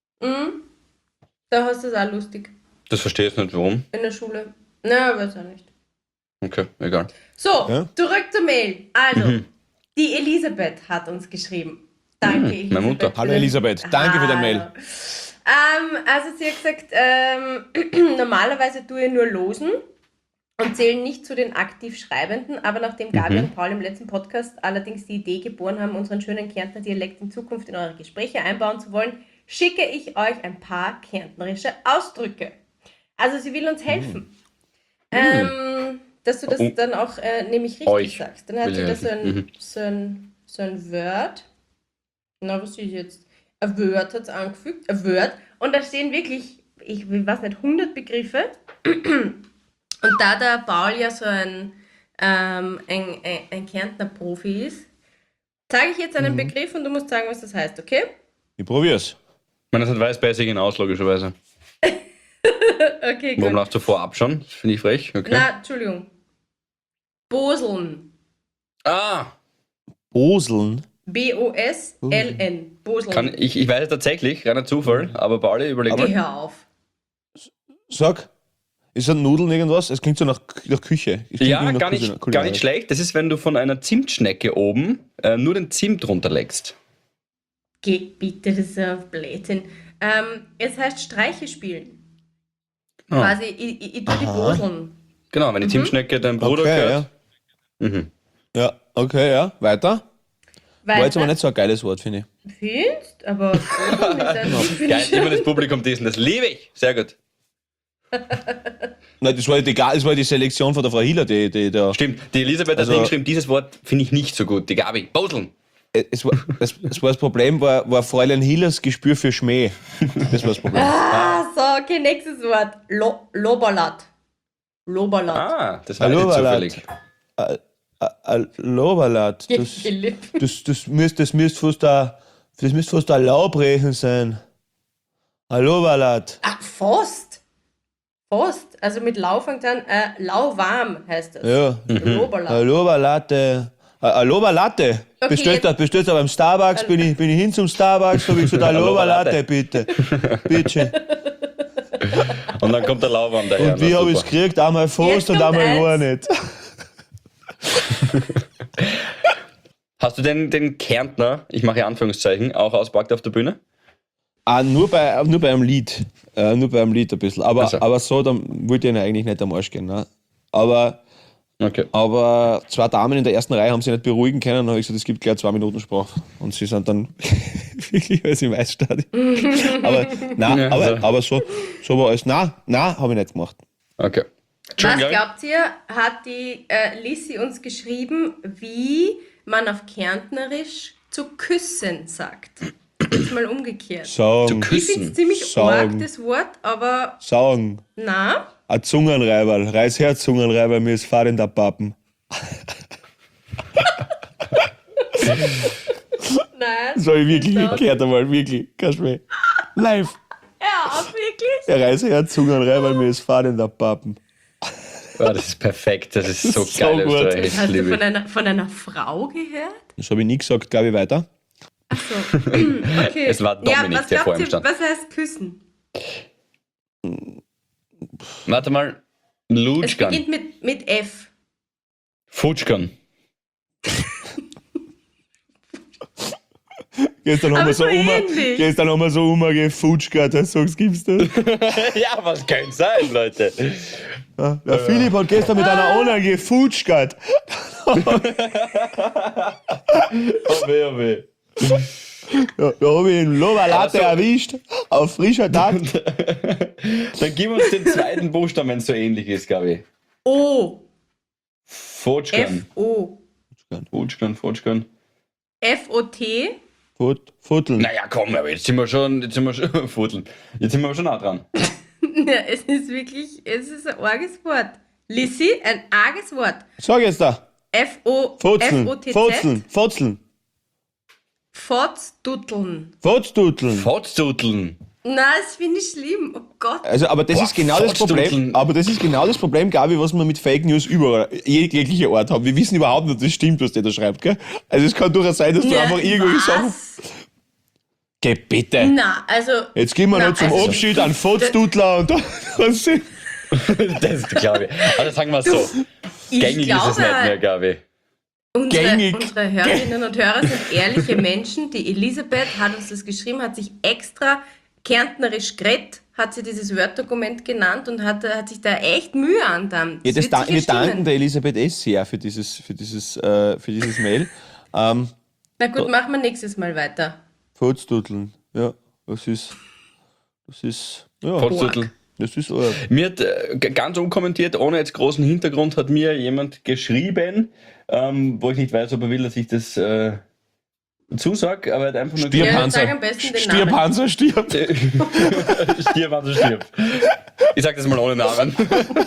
B: Da hast du es auch lustig.
D: Das verstehe ich nicht, warum.
B: In der Schule. Na, weiß auch nicht.
D: Okay, egal.
B: So,
C: Ja?
B: zurück zur Mail. Also, die Elisabeth hat uns geschrieben. Danke, Elisabeth.
D: meine Mutter.
B: für
C: Hallo
B: den-
C: Elisabeth, danke für deine Mail.
B: Hallo. Ähm, also sie hat gesagt, ähm, normalerweise tue ich nur losen und zählen nicht zu den aktiv Schreibenden, aber nachdem Gabi und Paul im letzten Podcast allerdings die Idee geboren haben, unseren schönen Kärntner Dialekt in Zukunft in eure Gespräche einbauen zu wollen, schicke ich euch ein paar kärntnerische Ausdrücke. Also sie will uns helfen. Ähm, dass du das
D: Oh.
B: dann auch äh, nämlich richtig
D: Euch
B: sagst. Dann hat
D: will
B: sie
D: ich
B: da so
D: helfen.
B: ein,
D: Mhm.
B: so ein, so ein Word. Na, was sehe ich jetzt? Ein Word hat es angefügt. Ein Word. Und da stehen wirklich, ich weiß nicht, hundert Begriffe. Und da der Paul ja so ein, ähm, ein, ein, ein Kärntner Profi ist, sage ich jetzt einen Begriff und du musst sagen, was das heißt, okay?
C: Ich probier's.
D: Ich meine, das hat Weißbeißig hinaus, logischerweise.
B: Okay,
D: Warum
B: gut.
D: lachst du vorab schon? Das finde ich frech. Okay.
B: Na, Entschuldigung. Boseln.
D: Ah,
C: Boseln.
B: B O S L N. Boseln.
D: kann, ich, ich weiß es tatsächlich, reiner Zufall, aber Pauli, überleg
B: Geh,
D: mal.
B: hör auf.
C: Sag, ist das Nudeln irgendwas? Es klingt so nach, nach Küche. Es klingt
D: Ja,
C: irgendwie nach
D: gar nicht,
C: Küche-
D: gar
C: kulinarisch.
D: nicht schlecht. Das ist, wenn du von einer Zimtschnecke oben äh, nur den Zimt runterlegst.
B: Geh bitte, das ist ja Blödsinn. Ähm, es heißt Streiche spielen.
D: Ah.
B: Quasi, ich, ich, ich tue die
C: Aha.
B: Boseln.
D: Genau, wenn die Zimtschnecke deinem Bruder
C: Okay,
D: gehört.
C: ja.
D: Mhm.
C: Ja, okay, ja. Weiter. War jetzt aber
B: Weiter.
C: nicht so ein geiles Wort, finde ich.
B: Findest? Aber Boseln ist ein finde
D: Geil,
B: ich
D: immer
B: schon.
D: das Publikum diesen, das liebe ich. Sehr gut.
C: Nein, das war die, das war die Selektion von der Frau Hiller, die, die da.
D: Stimmt, die Elisabeth
C: Also-
D: hat hingeschrieben, dieses Wort finde ich nicht so gut. Die Gabi, Boseln.
C: Es war, es, es war das Problem, war, war Fräulein Hillers Gespür für Schmäh. Das war das Problem.
B: Ah, so, okay, nächstes Wort. Lo Loberlat. Loberlat.
D: Ah, das war
C: Hallo,
D: nicht zufällig.
C: Loberlat.
B: Geh,
C: Das,
B: Philipp.
C: das, das müsste das müsst fast ein, das müsst fast ein Laubrechen sein. Hallo, Loberlat.
B: Ah, Fost. Fost. Also mit Lau fängt an. Äh, lauwarm heißt das.
C: Ja.
B: Loberlat.
C: Hallo, Loberlatte. Hallo, Latte.
B: Okay,
C: Bestellt,
B: jetzt-
C: bestellt aber beim Starbucks, bin ich, bin ich hin zum Starbucks, habe ich gesagt, hallo,
D: Latte.
C: Latte, bitte. Bitte.
D: Und dann kommt der Lauwarm daher.
C: Und wie
D: Na,
C: habe ich es
D: super.
C: gekriegt? Einmal
B: Jetzt
C: fast und
B: kommt
C: einmal gar
B: eins.
C: nicht.
D: Hast du den, den Kärntner, ich mache Anführungszeichen, auch auspackt auf der Bühne?
C: Ah, nur bei, nur bei einem Lied. Äh, nur bei einem Lied ein bisschen. Aber,
D: Also.
C: aber so, dann wollte ich ihnen eigentlich nicht am Arsch gehen. Ne? Aber,
D: Okay.
C: aber zwei Damen in der ersten Reihe haben sich nicht beruhigen können. Dann habe ich gesagt, es gibt gleich zwei Minuten Sprache. Und sie sind dann wirklich alles im Eisstadion. aber nein,
D: Ja,
C: aber,
D: so.
C: aber so, so war alles. Nein, nein, habe ich nicht gemacht.
D: Okay.
B: Was
D: Entschuldigung, Gabi.
B: glaubt ihr, hat die äh, Lissi uns geschrieben, wie man auf Kärntnerisch zu küssen sagt? Jetzt mal umgekehrt.
C: Sagen,
D: Zu
B: Ich finde es
D: küssen.
B: ziemlich
C: Sagen.
B: arg, das Wort, aber
C: sagen.
B: na,
C: Ein Zungenreiberl. Reiß her, Zungenreiberl, mir ist fahrend der Pappen.
B: nein.
C: Das habe ich wirklich
B: Ja.
C: gehört einmal, wirklich. Kannst du mir. Live.
B: Ja, auch wirklich.
C: Der Reißherz, Zungenreiberl, mir ist fahrend der Pappen.
D: Oh, das ist perfekt, das ist so
C: So
D: geil.
C: gut.
D: Österreichisch,
B: Hast du
D: liebe
B: von
D: ich.
B: einer, von einer Frau gehört?
C: Das habe ich nie gesagt, glaube ich, weiter.
B: Achso. Okay.
D: Es war
B: ja,
D: Dominik,
B: was
D: der vor
B: glaubt
D: ihm
B: ihr,
D: stand.
B: was heißt küssen?
D: Warte mal.
B: Es
D: Lutschkan.
B: beginnt mit, mit F.
D: Futschkan.
C: Gestern haben
B: Aber
C: wir so
B: so
C: um,
B: ähnlich.
C: gestern haben wir so umgefutschgert, das sagst gibst du.
D: Ja, was könnte sein, Leute?
C: Ja, der Philipp hat gestern mit einer Ona gefutschgert.
D: Oh weh, oh weh.
C: Ja, da habe ich ihn Loberlatte
D: Aber so-
C: erwischt, auf frischer Tag.
D: Dann gib uns den zweiten Buchstaben, wenn es so ähnlich ist, Gabi.
B: O.
D: Futschkan.
B: F O.
D: Futschkan, Futschkan.
B: F O T.
C: Fut, futteln.
D: Naja, komm, aber jetzt sind wir schon, jetzt sind wir schon, Futteln. Jetzt sind wir schon nah dran.
B: Ja, es ist wirklich, es ist ein arges Wort. Lissi, ein arges Wort.
C: Sag jetzt da.
B: F O
C: Fotzeln,
B: T Z.
C: Fotzeln, Fotzeln,
B: Fotzdutteln.
C: Fotstuteln.
D: Fotzduteln.
B: Na, das finde ich schlimm. Oh Gott.
C: Also, aber das
D: Boah,
C: ist genau das Problem.
D: Fotstuteln.
C: Aber das ist genau das Problem, Gabi, was wir mit Fake News überall, jeglicher Art haben. Wir wissen überhaupt nicht, ob das stimmt, was der da schreibt, gell? Also, es kann durchaus sein, dass du
B: Ja,
C: einfach irgendwelche
B: was?
C: Sachen. Geh bitte.
B: Na, also.
C: Jetzt gehen wir
B: na,
C: noch zum
B: also-
C: Abschied an Fotstutler und dann.
D: Das glaube ich. Also sagen wir es so.
B: Ich
D: Gängig ist es
B: glaube,
D: nicht mehr, glaube
B: Unsere,
C: Gängig.
B: unsere Hörerinnen und Hörer sind ehrliche Menschen. Die Elisabeth hat uns das geschrieben, hat sich extra kärntnerisch geredet, hat sie dieses Word-Dokument genannt und hat, hat sich da echt Mühe angetan.
C: Ja, das
B: wird
C: da,
B: sicher
C: wir danken
B: stimmen.
C: der Elisabeth S. sehr für dieses, für dieses, äh, für dieses Mail. Ähm,
B: Na gut, machen wir nächstes Mal weiter.
C: Fotstuteln. Ja, das ist. Das ist. Ja,
D: ich. Fotzduteln.
C: das ist. Äh,
D: Mir hat äh, g- ganz unkommentiert, ohne jetzt großen Hintergrund, hat mir jemand geschrieben, ähm, wo ich nicht weiß, ob er will, dass ich das äh, zusag, aber er hat einfach nur
B: Ja,
C: Stierpanzer.
B: sag am besten den
C: Stierpanzer stirbt.
D: Stirb, also stirb. Ich sag das mal ohne Namen.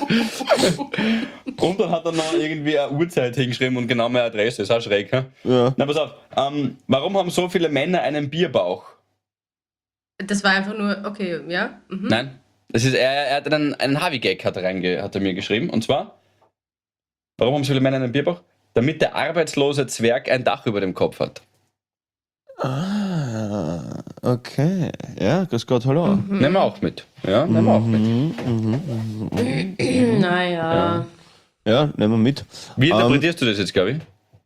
D: Und dann hat er noch irgendwie eine Uhrzeit hingeschrieben und genau meine Adresse. Ist auch schräg, hä?
C: Ja.
D: Na, pass auf. Ähm, warum haben so viele Männer einen Bierbauch?
B: Das war einfach nur, okay, ja. Mhm.
D: Nein. Das ist, er, er hat einen, einen Harvey-Gag hat er, reinge, hat er mir geschrieben. Und zwar, warum haben so viele Männer einen Bierbauch? Damit der arbeitslose Zwerg ein Dach über dem Kopf hat.
C: Ah, okay. Ja, grüß Gott, hallo.
B: Mhm.
D: Nehmen wir auch mit. Ja, nehmen wir auch mit.
C: Mhm, mhm.
B: Naja.
C: Ja, nehmen wir mit.
D: Wie
C: Ähm,
D: interpretierst du das jetzt, Gabi?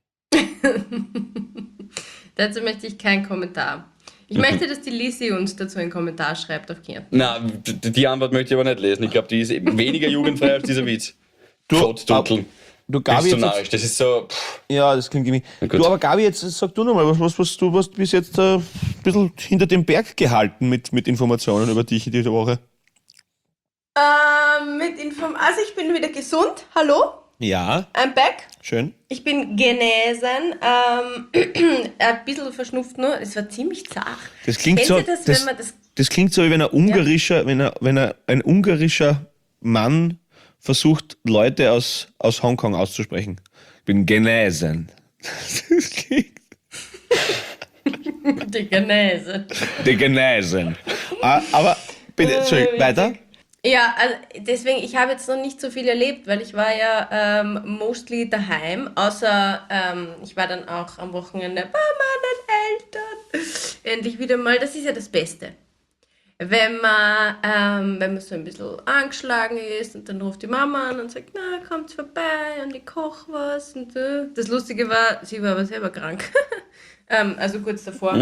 B: Dazu möchte ich keinen Kommentar. Ich möchte, dass die Lisi uns dazu einen Kommentar schreibt auf Kärnten.
D: Na, d- die Antwort möchte ich aber nicht lesen. Ich glaube, die ist eben weniger jugendfrei als dieser Witz.
C: Du,
D: Fotzduteln.
C: Du,
D: Das
C: Gabi,
D: ist so
C: jetzt,
D: narrisch. Das ist so. Pff.
C: ja, das klingt irgendwie.
D: Na gut.
C: Du, aber Gabi, jetzt sag du nochmal, was, was, was du hast bis jetzt äh, ein bisschen hinter dem Berg gehalten mit, mit Informationen über dich in dieser Woche.
B: Ähm, mit Inform also ich bin wieder gesund. Hallo,
C: Ja,
B: I'm back.
C: schön.
B: Ich bin genesen. Ähm, ein bisschen verschnupft nur. Es war ziemlich zart.
C: Das klingt
B: Kennt
C: so,
B: ihr das,
C: das,
B: wenn man das...
C: das klingt so, wie wenn ein ungarischer, wenn, er, wenn er, ein ungarischer Mann versucht, Leute aus, aus Hongkong auszusprechen. Ich bin genesen. Das klingt.
B: Die Genese.
C: Die genesen. Ah, aber bitte, Entschuldigung, weiter.
B: Ja, also deswegen, ich habe jetzt noch nicht so viel erlebt, weil ich war ja ähm, mostly daheim, außer ähm, ich war dann auch am Wochenende bei meinen Eltern. Endlich wieder mal, das ist ja das Beste. Wenn man, ähm, wenn man so ein bisschen angeschlagen ist und dann ruft die Mama an und sagt, na, kommt vorbei und ich koche was und so. Das Lustige war, sie war aber selber krank. ähm, also kurz davor.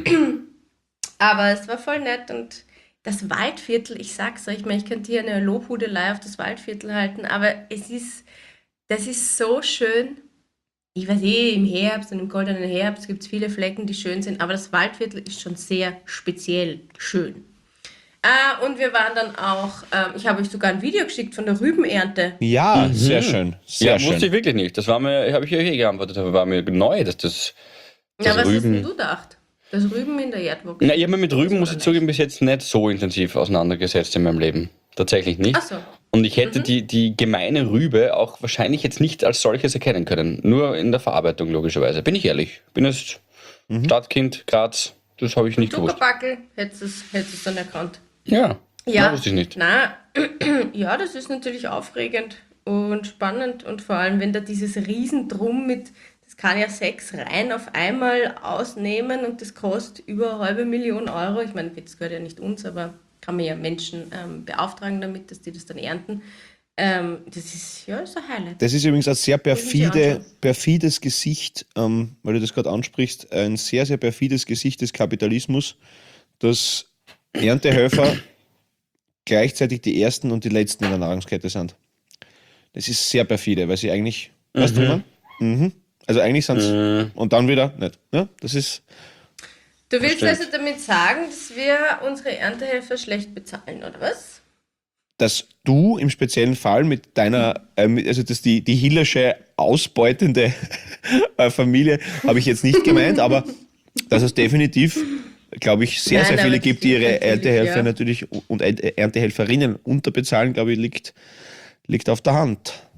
B: Aber es war voll nett und das Waldviertel, ich sag's euch, ich meine, ich könnte hier eine Lobhudelei auf das Waldviertel halten, aber es ist, das ist so schön. Ich weiß eh, im Herbst und im goldenen Herbst gibt es viele Flecken, die schön sind, aber das Waldviertel ist schon sehr speziell schön. Äh, und wir waren dann auch, ähm, ich habe euch sogar ein Video geschickt von der Rübenernte.
C: Ja, sehr schön. Sehr
D: Ja,
C: schön.
D: wusste ich wirklich nicht. Das war mir, habe ich euch eh geantwortet, aber war mir neu, dass das.
B: Ja,
D: Das
B: was hast
D: Rüben-
B: denn du gedacht? Das Rüben in der Erdwachse.
D: Na, ich habe mich mit Rüben, muss ich
B: nicht.
D: zugeben, bis jetzt nicht so intensiv auseinandergesetzt in meinem Leben. Tatsächlich nicht.
B: Ach so.
D: Und ich hätte die, die gemeine Rübe auch wahrscheinlich jetzt nicht als solches erkennen können. Nur in der Verarbeitung, logischerweise. Bin ich ehrlich. Bin jetzt Stadtkind, Graz. Das habe ich nicht gewusst.
B: Zuckerbackel, hättest du es hättest du's dann erkannt.
D: Ja,
B: Ja,
D: ja, wusste ich nicht.
B: Na, ja, das ist natürlich aufregend und spannend und vor allem, wenn da dieses Riesendrum mit, das kann ja sechs Reihen auf einmal ausnehmen und das kostet über eine halbe Million Euro. Ich meine, das gehört ja nicht uns, aber kann man ja Menschen ähm, beauftragen damit, dass die das dann ernten. Ähm, das ist ja ist ein Highlight.
C: Das ist übrigens ein sehr
B: Muss ich mir
C: perfide,
B: anschauen.
C: perfides Gesicht, ähm, weil du das gerade ansprichst, ein sehr, sehr perfides Gesicht des Kapitalismus, dass Erntehelfer gleichzeitig die ersten und die letzten in der Nahrungskette sind. Das ist sehr perfide, weil sie eigentlich, weißt du, wie man? Mhm. Also eigentlich sind sie,
D: Mhm.
C: und dann wieder nicht. Ja, das ist,
B: Du willst
D: stimmt.
B: also damit sagen, dass wir unsere Erntehelfer schlecht bezahlen, oder was?
C: dass du im speziellen Fall mit deiner, äh, mit- also dass die, die Hillersche ausbeutende äh, Familie, habe ich jetzt nicht gemeint, aber dass es definitiv, glaube ich, sehr,
B: Nein,
C: sehr
B: aber
C: viele
B: das
C: gibt, die
B: stimmt
C: ihre
B: natürlich,
C: Erntehelfer
B: ja.
C: natürlich und Erntehelferinnen unterbezahlen, glaube ich, liegt, liegt auf der Hand.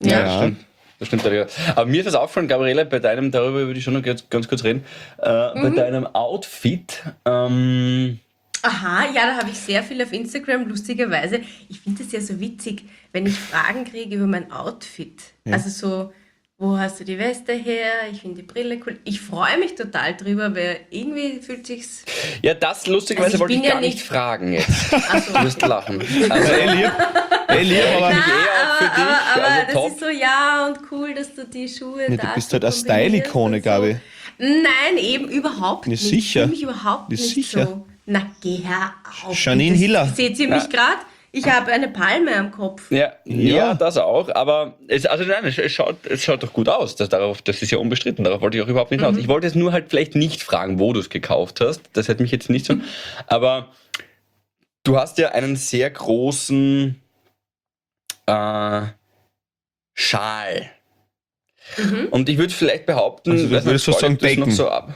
D: Ja,
B: Ja.
D: das stimmt. Das stimmt. ja. Aber mir ist das auffallen, Gabriele, bei deinem, darüber würde ich schon noch ganz, ganz kurz reden, äh,
B: Mhm.
D: bei deinem Outfit, ähm,
B: Aha, ja, da habe ich sehr viel auf Instagram, lustigerweise. Ich finde das ja so witzig, wenn ich Fragen kriege über mein Outfit. Also so, wo hast du die Weste her? Ich finde die Brille cool. Ich freue mich total drüber, weil irgendwie fühlt sich's...
D: ja, das lustigerweise
B: Also ich
D: wollte
B: bin
D: ich
B: ja
D: gar nicht
B: nicht-
D: fragen jetzt.
B: Also,
D: Du wirst lachen. Also,
C: Ey, lieb, ey, lieb, aber
D: Na,
B: Na,
D: eh auch für
B: aber,
D: dich,
B: aber, aber
D: also
B: das
D: top.
B: ist so, ja, und cool, dass du die Schuhe
C: Nee,
B: da
C: du bist
B: so
C: halt eine
B: kombinierst
C: Style-Ikone,
B: und so.
C: Gabi.
B: Nein, eben überhaupt
C: Nee,
B: nicht.
C: sicher.
B: Ich fühle mich überhaupt
C: Nee,
B: nicht
C: sicher.
B: so. Na, geh her auf.
C: Janine
B: Das-
C: Hiller.
B: Seht ihr mich gerade? Ich habe eine Palme am Kopf.
D: Ja, ja.
C: Ja.
D: das auch, aber es, also nein, es, es, schaut, es schaut doch gut aus. Das, darauf, das ist ja unbestritten, darauf wollte ich auch überhaupt nicht hinaus. Ich wollte jetzt nur halt vielleicht nicht fragen, wo du es gekauft hast. Das hätte mich jetzt nicht so. Aber du hast ja einen sehr großen äh, Schal. Und ich würde vielleicht behaupten,
C: Also du
D: weiß
C: würdest
D: nicht,
C: fast sagen,
D: scrollt das noch
C: Decken.
D: so ab.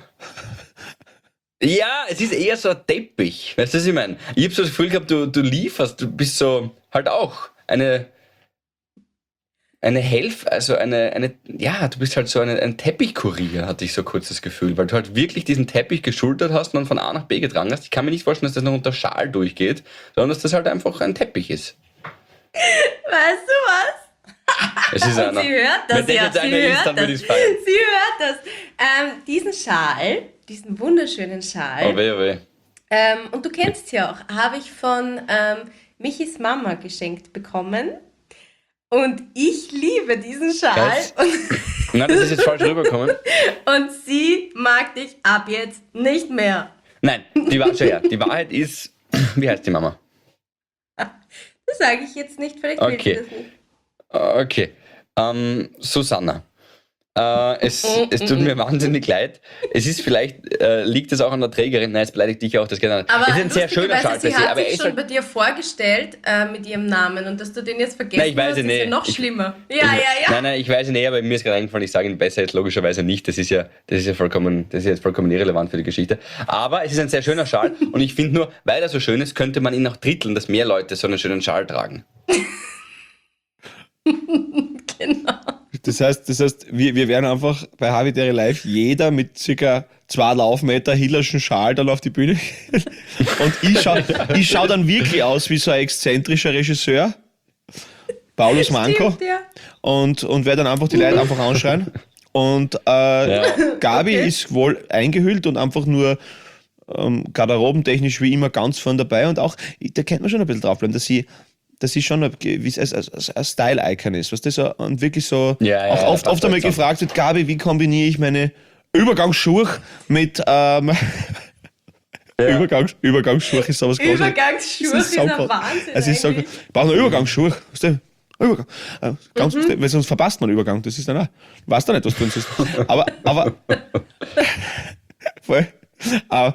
D: Ja, es ist eher so ein Teppich. Weißt du, was ich meine? Ich habe so das Gefühl gehabt, du, du lieferst, du bist so halt auch eine eine Helf, also eine, eine, ja, du bist halt so eine, ein Teppichkurier, hatte ich so kurz das Gefühl, weil du halt wirklich diesen Teppich geschultert hast und dann von A nach B getragen hast. Ich kann mir nicht vorstellen, dass das noch unter Schal durchgeht, sondern dass das halt einfach ein Teppich ist.
B: Weißt du was?
D: Es ist einer.
B: Sie hört das,
D: Wenn das
B: ja.
D: jetzt
B: Sie
D: einer ist,
B: hört
D: dann
B: das.
D: würde ich es feiern.
B: Sie hört das. Ähm, diesen Schal, diesen wunderschönen Schal,
D: Oh weh, oh weh.
B: ähm, und du kennst sie auch, habe ich von ähm, Michis Mama geschenkt bekommen. Und ich liebe diesen Schal.
D: Was?
B: Und,
D: Nein, das ist jetzt falsch rübergekommen.
B: und sie mag dich ab jetzt nicht mehr.
D: Nein, die, Wahr schau her, die Wahrheit ist, wie heißt die Mama?
B: Das sage ich jetzt nicht, vielleicht will
D: Okay.
B: sie das nicht.
D: Okay, ähm, Susanna. Äh, es, es tut mir wahnsinnig leid. Es ist vielleicht, äh, liegt es auch an der Trägerin, nein, es beleidigt dich auch, das geht nicht.
B: Aber
D: Es ist ein sehr schöner Schal,
B: lustigerweise, sie
D: per se,
B: hat
D: aber er
B: sich
D: ist
B: schon
D: halt,
B: bei dir vorgestellt äh, mit ihrem Namen und dass du den jetzt vergessen
D: Nein, ich weiß
B: hast,
D: es
B: ist ja
D: nicht.
B: noch
D: Ich-
B: schlimmer. Ja, ja, ja.
D: Nein, nein, ich weiß nicht, aber mir ist gerade eingefallen, ich sage ihn besser jetzt logischerweise nicht. Das ist ja, das ist ja vollkommen, das ist jetzt vollkommen irrelevant für die Geschichte. Aber es ist ein sehr schöner Schal und ich finde nur, weil er so schön ist, könnte man ihn noch dritteln, dass mehr Leute so einen schönen Schal tragen.
B: Genau.
C: Das heißt, das heißt wir, wir werden einfach bei Habitäre Live jeder mit circa zwei Laufmeter Hillerschen Schal dann auf die Bühne gehen. Und ich schaue ich schau dann wirklich aus wie so ein exzentrischer Regisseur, Paulus Manko,
B: Stimmt, ja.
C: und, und werde dann einfach die Leute einfach anschreien. Und äh, Gabi
B: Okay.
C: ist wohl eingehüllt und einfach nur ähm, garderobentechnisch wie immer ganz vorn dabei. Und auch, da kennt man schon ein bisschen draufbleiben, dass sie dass sie schon ein, wie es- ein, ein Style-Icon ist, was das so, und wirklich so
D: Ja, ja,
C: auch
D: ja,
C: oft,
D: passt
C: oft einmal
D: halt zusammen.
C: gefragt wird, Gabi, wie kombiniere ich meine Übergangsschuhe mit ähm, Übergangs, Übergangsschuhe ist sowas Großes.
B: Übergangsschuhe
C: Das
B: ist ein
C: saugroß.
B: Wahnsinn
C: Es ist so,
B: eigentlich.
C: ich brauche noch Übergangsschuhe. Weißt du? Übergang. Äh, Ganz,
B: Mhm.
C: weil sonst verpasst man den Übergang. Das ist dann auch. Weißt du nicht, was du tun sollst. Aber, aber. voll. Äh,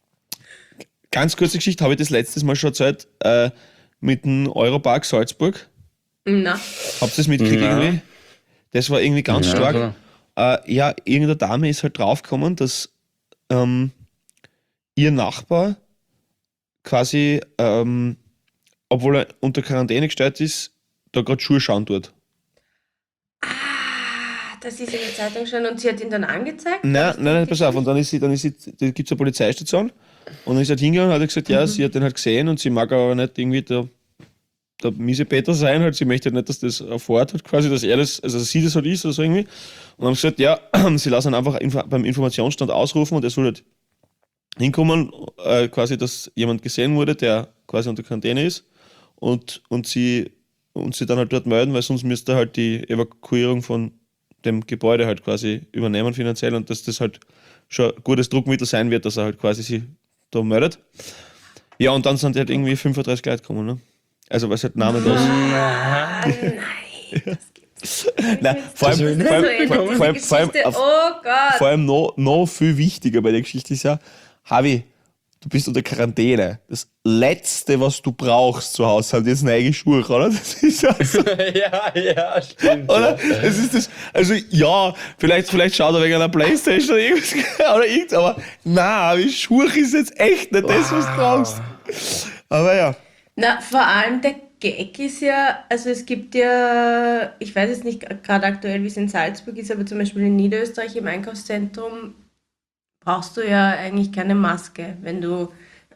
C: ganz kurze Geschichte, habe ich das letztes Mal schon erzählt, äh, mit dem Europark Salzburg.
B: Na,
C: Habt ihr das mitgekriegt
D: Ja.
C: irgendwie? Das war irgendwie ganz
D: Ja,
C: stark.
D: klar.
C: Äh, ja, irgendeine Dame ist halt draufgekommen, dass ähm, ihr Nachbar quasi, ähm, obwohl er unter Quarantäne gestellt ist, da gerade Schuhe schauen tut.
B: ah, das ist in der Zeitung schon und sie hat ihn dann angezeigt?
C: Nein,
B: Hab ich
C: nein, nein,
B: das
C: pass auf. Und dann ist sie, dann ist sie, da gibt es eine Polizeistation und dann ist sie halt hingegangen und hat gesagt, ja, sie hat den halt gesehen und sie mag aber nicht irgendwie der, der miese Peter sein, halt, sie möchte halt nicht, dass das erfährt hat, quasi, dass er das, also dass sie das halt ist oder so irgendwie. Und haben gesagt, ja, sie lassen ihn einfach info, beim Informationsstand ausrufen und er soll halt hinkommen, äh, quasi, dass jemand gesehen wurde, der quasi unter Quarantäne ist und, und sie und sie dann halt dort melden, weil sonst müsste er halt die Evakuierung von dem Gebäude halt quasi übernehmen finanziell und dass das halt schon ein gutes Druckmittel sein wird, dass er halt quasi sie da meldet. Ja, und dann sind halt irgendwie fünfunddreißig Leute gekommen, ne? Also, weil es halt Name da ist.
B: Ah, nein, das gibt's nicht.
C: Nein, vor allem,
B: Das ist
C: vor allem,
B: so ähnlich,
C: vor allem,
B: diese
C: vor allem, vor allem,
B: Geschichte.
C: auf-
B: Oh Gott.
C: vor allem noch, noch viel wichtiger bei der Geschichte ist ja, Havi, du bist unter Quarantäne. Das Letzte, was du brauchst zu Hause, sind jetzt neue Schuhe, oder? Das ist ja so,
D: ja, ja, stimmt.
C: oder? Das ist das, also ja, vielleicht, vielleicht schaut er wegen einer Playstation oder irgendwas, oder irgendwas, aber nein, wie Schuhe ist jetzt echt nicht das, was du brauchst. Aber ja.
B: Na, vor allem der Gag ist ja, also es gibt ja, ich weiß jetzt nicht gerade aktuell, wie es in Salzburg ist, aber zum Beispiel in Niederösterreich im Einkaufszentrum brauchst du ja eigentlich keine Maske, wenn du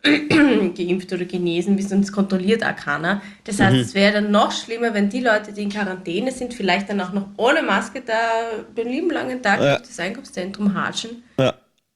B: geimpft oder genesen bist und es kontrolliert auch keiner. Das heißt, es wäre dann noch schlimmer, wenn die Leute, die in Quarantäne sind, vielleicht dann auch noch ohne Maske da den lieben langen Tag
C: Ja.
B: durch das Einkaufszentrum hatschen.
C: Ja.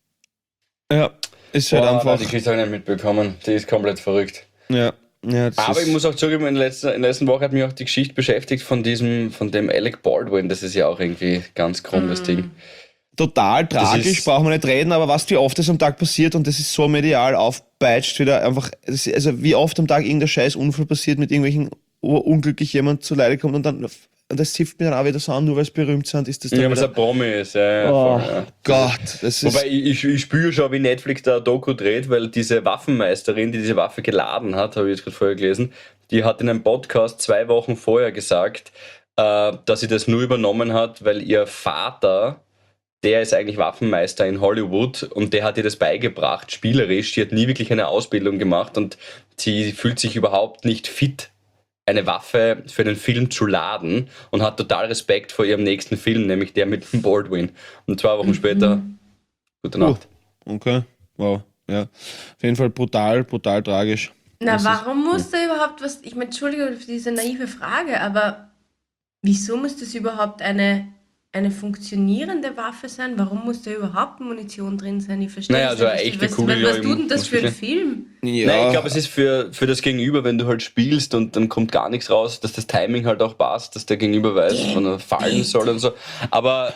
C: Ja, ist halt
D: Boah,
C: einfach.
D: nein, die Kiste habe ich nicht mitbekommen. Die ist komplett verrückt.
C: Ja. Ja, das
D: Aber
C: ist,
D: ich muss auch zugeben, in letzter, in der letzten Woche hat mich auch die Geschichte beschäftigt von diesem, von dem Alec Baldwin. Das ist ja auch irgendwie ganz krumm, das Ding.
C: total tragisch,
D: ist-
C: brauchen wir nicht reden, aber was wie oft das am Tag passiert und das ist so medial aufpeitscht, wieder einfach, das ist, also wie oft am Tag irgendein scheiß Unfall passiert, mit irgendwelchen unglücklich jemand zu Leide kommt und dann, und das hilft mir dann auch wieder so an, nur weil es berühmt sind, ist das dann
D: Ja, weil es
C: wieder,
D: ein Promi ist. Ja, ja,
C: oh
D: voll, ja.
C: Gott, das ist,
D: Wobei ich, ich, ich spüre schon, wie Netflix da ein Doku dreht, weil diese Waffenmeisterin, die diese Waffe geladen hat, habe ich jetzt gerade vorher gelesen, die hat in einem Podcast zwei Wochen vorher gesagt, äh, dass sie das nur übernommen hat, weil ihr Vater, der ist eigentlich Waffenmeister in Hollywood und der hat ihr das beigebracht, spielerisch. Sie hat nie wirklich eine Ausbildung gemacht und sie fühlt sich überhaupt nicht fit, eine Waffe für einen Film zu laden und hat total Respekt vor ihrem nächsten Film, nämlich der mit dem Baldwin. Und zwei Wochen später, gute Nacht.
C: okay, wow, ja, auf jeden Fall brutal, brutal tragisch.
B: Na,
C: Das ist-
B: warum muss da überhaupt was, ich meine, Entschuldigung für diese naive Frage, aber wieso muss das überhaupt eine, eine funktionierende Waffe sein? Warum muss da überhaupt Munition drin sein? Ich verstehe
D: Naja,
B: das
D: also eine
B: nicht.
D: echte
B: was,
D: Kugel,
B: was,
D: ja,
B: was tut denn das
D: muss
B: für ein
D: ich-
B: Film?
C: Ja,
D: Nein, ich glaube, es ist für, für das Gegenüber, wenn du halt spielst und dann kommt gar nichts raus, dass das Timing halt auch passt, dass der Gegenüber weiß, wann er fallen soll und so. Aber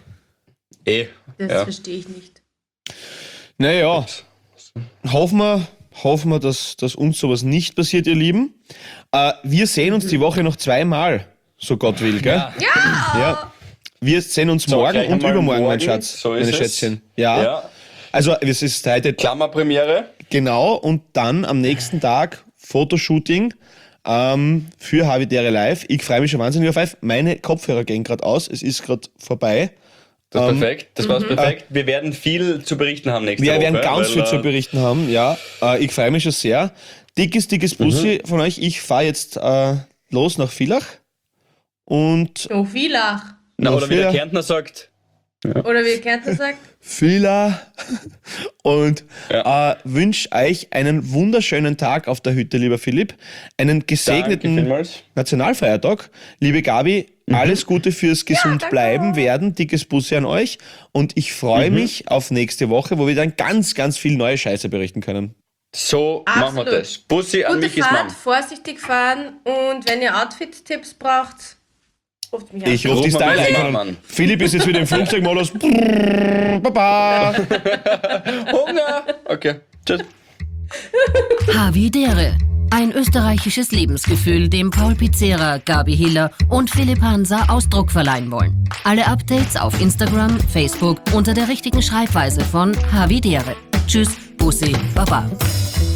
D: eh,
B: Das
D: ja.
B: verstehe ich nicht.
C: naja, hoffen wir, hoffen wir, dass, dass uns sowas nicht passiert, ihr Lieben. Äh, wir sehen uns die Woche noch zweimal, so Gott will, gell?
D: Ja.
C: Ja. Wir sehen uns
D: So,
C: morgen
D: gleich
C: und
D: einmal
C: übermorgen, mein
D: morgen,
C: Schatz,
D: so ist
C: meine
D: es.
C: Schätzchen. Ja.
D: Ja.
C: Also, es ist heute
D: Klammerpremiere.
C: genau und dann am nächsten Tag Fotoshooting ähm, für Havidere Live. Ich freue mich schon wahnsinnig auf live. Meine Kopfhörer gehen gerade aus. Es ist gerade vorbei.
D: Das ist
C: Ähm,
D: perfekt. Das war's perfekt. Wir werden viel zu berichten haben nächste
C: Wir
D: Woche.
C: werden ganz
D: weil,
C: viel zu
D: äh,
C: berichten haben, ja. Äh, ich freue mich schon sehr. Dickes, dickes Bussi
D: Mhm.
C: von euch. Ich fahre jetzt äh, los nach Villach. Und
B: So Villach.
D: Na,
C: nach
D: oder wie der
C: Villach-
D: Kärntner sagt.
B: Oder wie Kärntner sagt,
C: Villach. Und äh, wünsche euch einen wunderschönen Tag auf der Hütte, lieber Philipp. Einen
D: Danke
C: gesegneten
D: vielmals.
C: Nationalfeiertag. Liebe Gabi, alles Gute fürs gesund
B: danke.
C: bleiben werden. Dickes Bussi an euch. Und ich freue mich auf nächste Woche, wo wir dann ganz, ganz viel neue Scheiße berichten können.
D: So machen wir
B: Absolut.
D: das. Bussi an
B: gute
D: Michis
B: Fahrt,
D: Mann.
B: vorsichtig fahren und wenn ihr Outfit-Tipps braucht, ruft mich an.
C: Ich rufe die
D: Ruf mal
C: Style
D: meinen
C: ein.
D: Mann an.
C: Philipp ist jetzt wieder im Flugzeugmodus. Brrr, Baba.
D: Hunger! Okay. Tschüss.
E: Havidere. Ein österreichisches Lebensgefühl, dem Paul Pizzera, Gabi Hiller und Philipp Hansa Ausdruck verleihen wollen. Alle Updates auf Instagram, Facebook unter der richtigen Schreibweise von Havidere. Tschüss, Bussi, Baba.